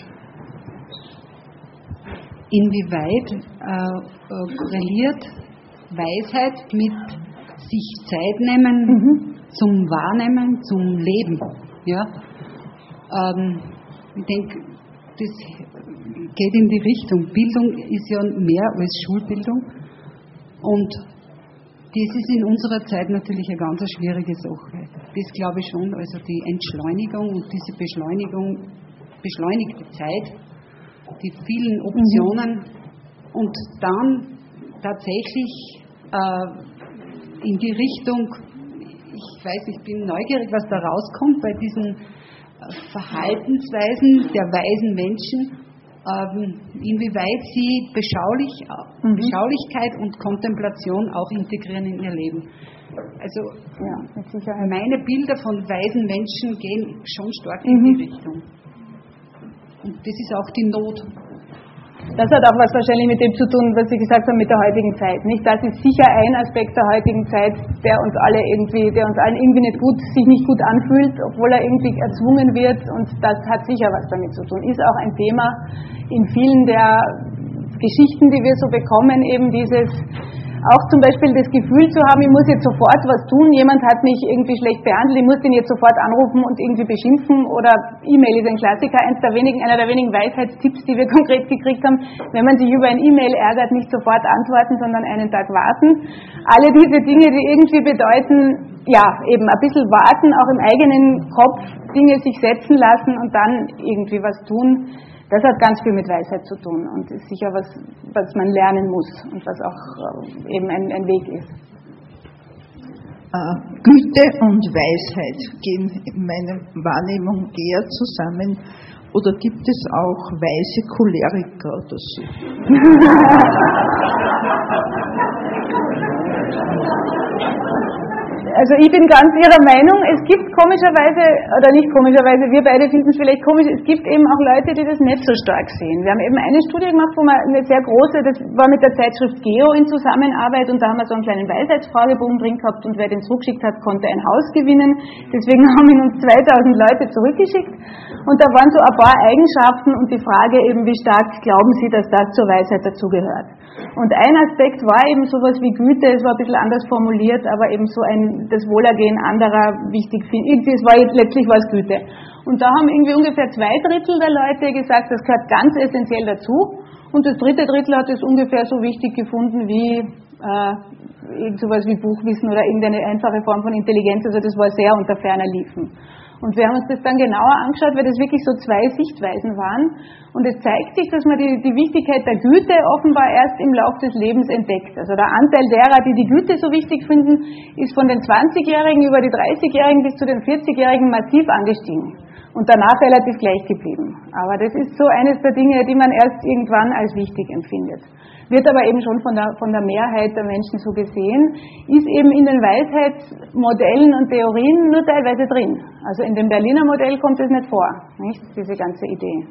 Inwieweit äh, korreliert Weisheit mit sich Zeit nehmen mhm. zum Wahrnehmen, zum Leben? Ja? Ähm, ich denke, das geht in die Richtung. Bildung ist ja mehr als Schulbildung und das ist in unserer Zeit natürlich eine ganz schwierige Sache. Das glaube ich schon, also die Entschleunigung und diese Beschleunigung, beschleunigte Zeit, die vielen Optionen mhm. und dann tatsächlich äh, in die Richtung, ich weiß, ich bin neugierig, was da rauskommt bei diesen Verhaltensweisen der weisen Menschen, ähm, inwieweit sie Beschaulich, mhm. Beschaulichkeit und Kontemplation auch integrieren in ihr Leben. Also ja, mit Sicherheit. Meine Bilder von weisen Menschen gehen schon stark in mhm. die Richtung. Und das ist auch die Not. Das hat auch was wahrscheinlich mit dem zu tun, was Sie gesagt haben, mit der heutigen Zeit. Nicht? Das ist sicher ein Aspekt der heutigen Zeit, der uns alle irgendwie, der uns allen irgendwie nicht gut, sich nicht gut anfühlt, obwohl er irgendwie erzwungen wird. Und das hat sicher was damit zu tun. Ist auch ein Thema in vielen der Geschichten, die wir so bekommen, eben dieses, auch zum Beispiel das Gefühl zu haben, ich muss jetzt sofort was tun, jemand hat mich irgendwie schlecht behandelt, ich muss den jetzt sofort anrufen und irgendwie beschimpfen, oder E-Mail ist ein Klassiker, eins der wenigen, einer der wenigen Weisheitstipps, die wir konkret gekriegt haben, wenn man sich über ein E-Mail ärgert, nicht sofort antworten, sondern einen Tag warten. Alle diese Dinge, die irgendwie bedeuten, ja, eben ein bisschen warten, auch im eigenen Kopf Dinge sich setzen lassen und dann irgendwie was tun. Das hat ganz viel mit Weisheit zu tun und ist sicher was, was man lernen muss und was auch eben ein, ein Weg ist. Äh, Güte und Weisheit gehen in meiner Wahrnehmung eher zusammen, oder gibt es auch weise Choleriker oder so? Also ich bin ganz Ihrer Meinung, es gibt komischerweise, oder nicht komischerweise, wir beide finden es vielleicht komisch, es gibt eben auch Leute, die das nicht so stark sehen. Wir haben eben eine Studie gemacht, wo wir eine sehr große, das war mit der Zeitschrift Geo in Zusammenarbeit, und da haben wir so einen kleinen Weisheitsfragebogen drin gehabt, und wer den zurückgeschickt hat, konnte ein Haus gewinnen. Deswegen haben ihn uns zweitausend Leute zurückgeschickt, und da waren so ein paar Eigenschaften und die Frage eben, wie stark glauben Sie, dass das zur Weisheit dazugehört. Und ein Aspekt war eben sowas wie Güte, es war ein bisschen anders formuliert, aber eben so ein, das Wohlergehen anderer wichtig finden. Es war letztlich was Güte. Und da haben irgendwie ungefähr zwei Drittel der Leute gesagt, das gehört ganz essentiell dazu. Und das dritte Drittel hat es ungefähr so wichtig gefunden wie äh, irgend sowas wie Buchwissen oder irgendeine einfache Form von Intelligenz. Also das war sehr unter ferner Liefen. Und wir haben uns das dann genauer angeschaut, weil das wirklich so zwei Sichtweisen waren. Und es zeigt sich, dass man die, die Wichtigkeit der Güte offenbar erst im Lauf des Lebens entdeckt. Also der Anteil derer, die die Güte so wichtig finden, ist von den zwanzigjährigen über die dreißigjährigen bis zu den vierzigjährigen massiv angestiegen. Und danach relativ gleich geblieben. Aber das ist so eines der Dinge, die man erst irgendwann als wichtig empfindet. Wird aber eben schon von der, von der Mehrheit der Menschen so gesehen, ist eben in den Weisheitsmodellen und Theorien nur teilweise drin. Also in dem Berliner Modell kommt es nicht vor, nicht? Diese ganze Idee.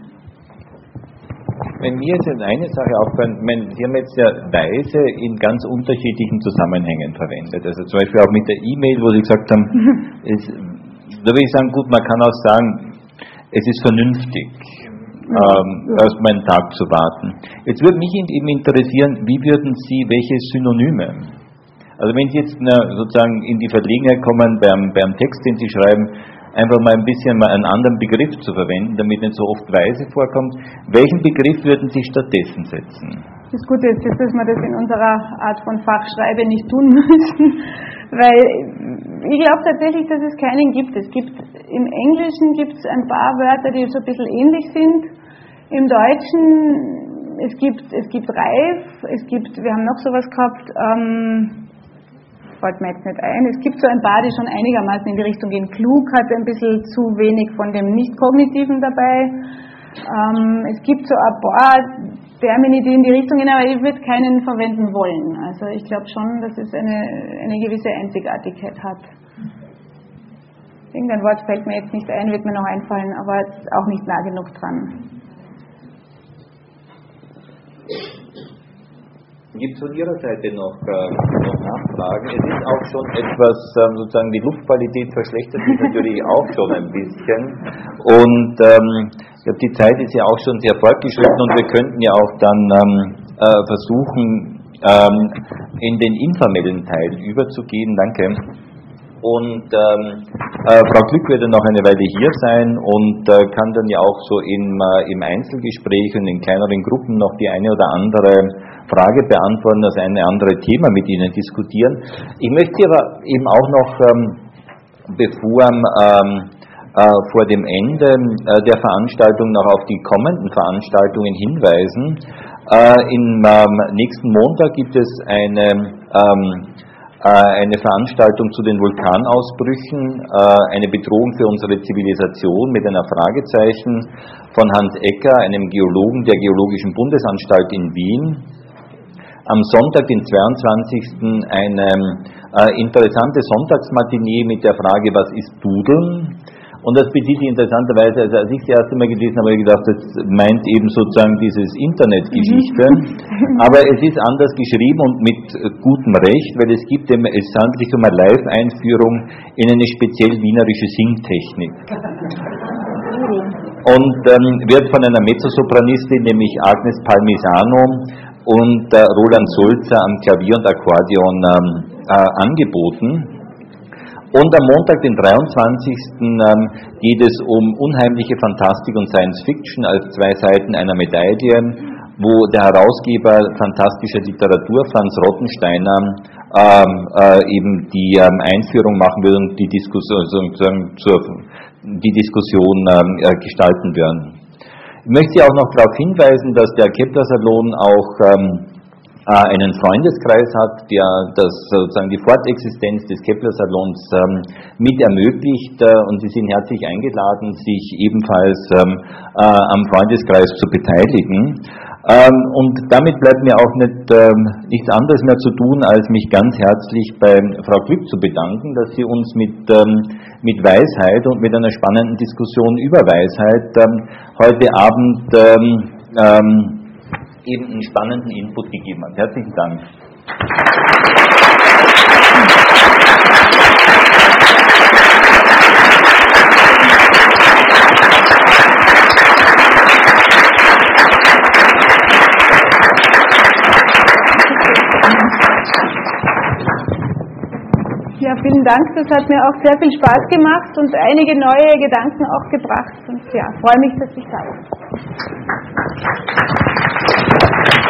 Wenn mir jetzt eine Sache auffällt, Sie haben jetzt ja Weise in ganz unterschiedlichen Zusammenhängen verwendet. Also zum Beispiel auch mit der E-Mail, wo Sie gesagt haben, es, da würde ich sagen, gut, man kann auch sagen, es ist vernünftig, ähm, erstmal einen Tag zu warten. Jetzt würde mich eben interessieren, wie würden Sie, welche Synonyme? Also wenn Sie jetzt na, sozusagen in die Verlegenheit kommen, beim, beim Text, den Sie schreiben, einfach mal ein bisschen mal einen anderen Begriff zu verwenden, damit nicht so oft Weise vorkommt, welchen Begriff würden Sie stattdessen setzen? Das Gute ist, dass wir das in unserer Art von Fachschreibe nicht tun müssen, weil ich glaube tatsächlich, dass es keinen gibt. Es gibt im Englischen gibt es ein paar Wörter, die so ein bisschen ähnlich sind. Im Deutschen, es gibt, es gibt reif, es gibt, wir haben noch sowas gehabt, ähm, fällt mir jetzt nicht ein, es gibt so ein paar, die schon einigermaßen in die Richtung gehen. Klug hat ein bisschen zu wenig von dem Nicht-Kognitiven dabei. Ähm, es gibt so ein paar Termini, die in die Richtung gehen, aber ich würde keinen verwenden wollen. Also ich glaube schon, dass es eine, eine gewisse Einzigartigkeit hat. Irgendein Wort fällt mir jetzt nicht ein, wird mir noch einfallen, aber auch nicht nah genug dran. Gibt es von Ihrer Seite noch, äh, noch Nachfragen? Es ist auch schon etwas, ähm, sozusagen die Luftqualität verschlechtert sich natürlich auch schon ein bisschen. Und ähm, ich glaube, die Zeit ist ja auch schon sehr fortgeschritten und wir könnten ja auch dann ähm, äh, versuchen, ähm, in den informellen Teil überzugehen. Danke. Und ähm, äh, Frau Glück wird dann noch eine Weile hier sein und äh, kann dann ja auch so im, äh, im Einzelgespräch und in kleineren Gruppen noch die eine oder andere Frage beantworten, das eine andere Thema mit Ihnen diskutieren. Ich möchte aber eben auch noch, ähm, bevor ähm, äh, vor dem Ende äh, der Veranstaltung noch auf die kommenden Veranstaltungen hinweisen. Äh, Im ähm, nächsten Montag gibt es eine, ähm, äh, eine Veranstaltung zu den Vulkanausbrüchen, äh, eine Bedrohung für unsere Zivilisation mit einer Fragezeichen von Hans Ecker, einem Geologen der Geologischen Bundesanstalt in Wien. Am Sonntag, den zweiundzwanzigsten eine äh, interessante Sonntagsmatinee mit der Frage, was ist Dudeln? Und das bezieht sich interessanterweise, also als ich das erste Mal gelesen habe, habe ich gedacht, das meint eben sozusagen dieses Internetgeschichte. Aber es ist anders geschrieben und mit gutem Recht, weil es gibt, es handelt sich um eine Live-Einführung in eine speziell wienerische Singtechnik. Und ähm, wird von einer Mezzosopranistin, nämlich Agnes Palmisano und äh, Roland Sulzer am Klavier und Akkordeon ähm, äh, angeboten. Und am Montag, den dreiundzwanzigsten Ähm, geht es um unheimliche Fantastik und Science Fiction als zwei Seiten einer Medaille, wo der Herausgeber fantastischer Literatur, Franz Rottensteiner, ähm, äh, eben die ähm, Einführung machen wird und die Diskussion, sozusagen zur, die Diskussion ähm, äh, gestalten werden. Ich möchte Sie auch noch darauf hinweisen, dass der Kepler-Salon auch ähm, einen Freundeskreis hat, der das sozusagen die Fortexistenz des Kepler-Salons ähm, mit ermöglicht, äh, und Sie sind herzlich eingeladen, sich ebenfalls ähm, äh, am Freundeskreis zu beteiligen. Ähm, und damit bleibt mir auch nicht, ähm, nichts anderes mehr zu tun, als mich ganz herzlich bei Frau Glück zu bedanken, dass sie uns mit, ähm, mit Weisheit und mit einer spannenden Diskussion über Weisheit ähm, heute Abend ähm, ähm, eben einen spannenden Input gegeben hat. Herzlichen Dank. Ja, vielen Dank. Das hat mir auch sehr viel Spaß gemacht und einige neue Gedanken auch gebracht. Und ja, freue mich, dass ich da war.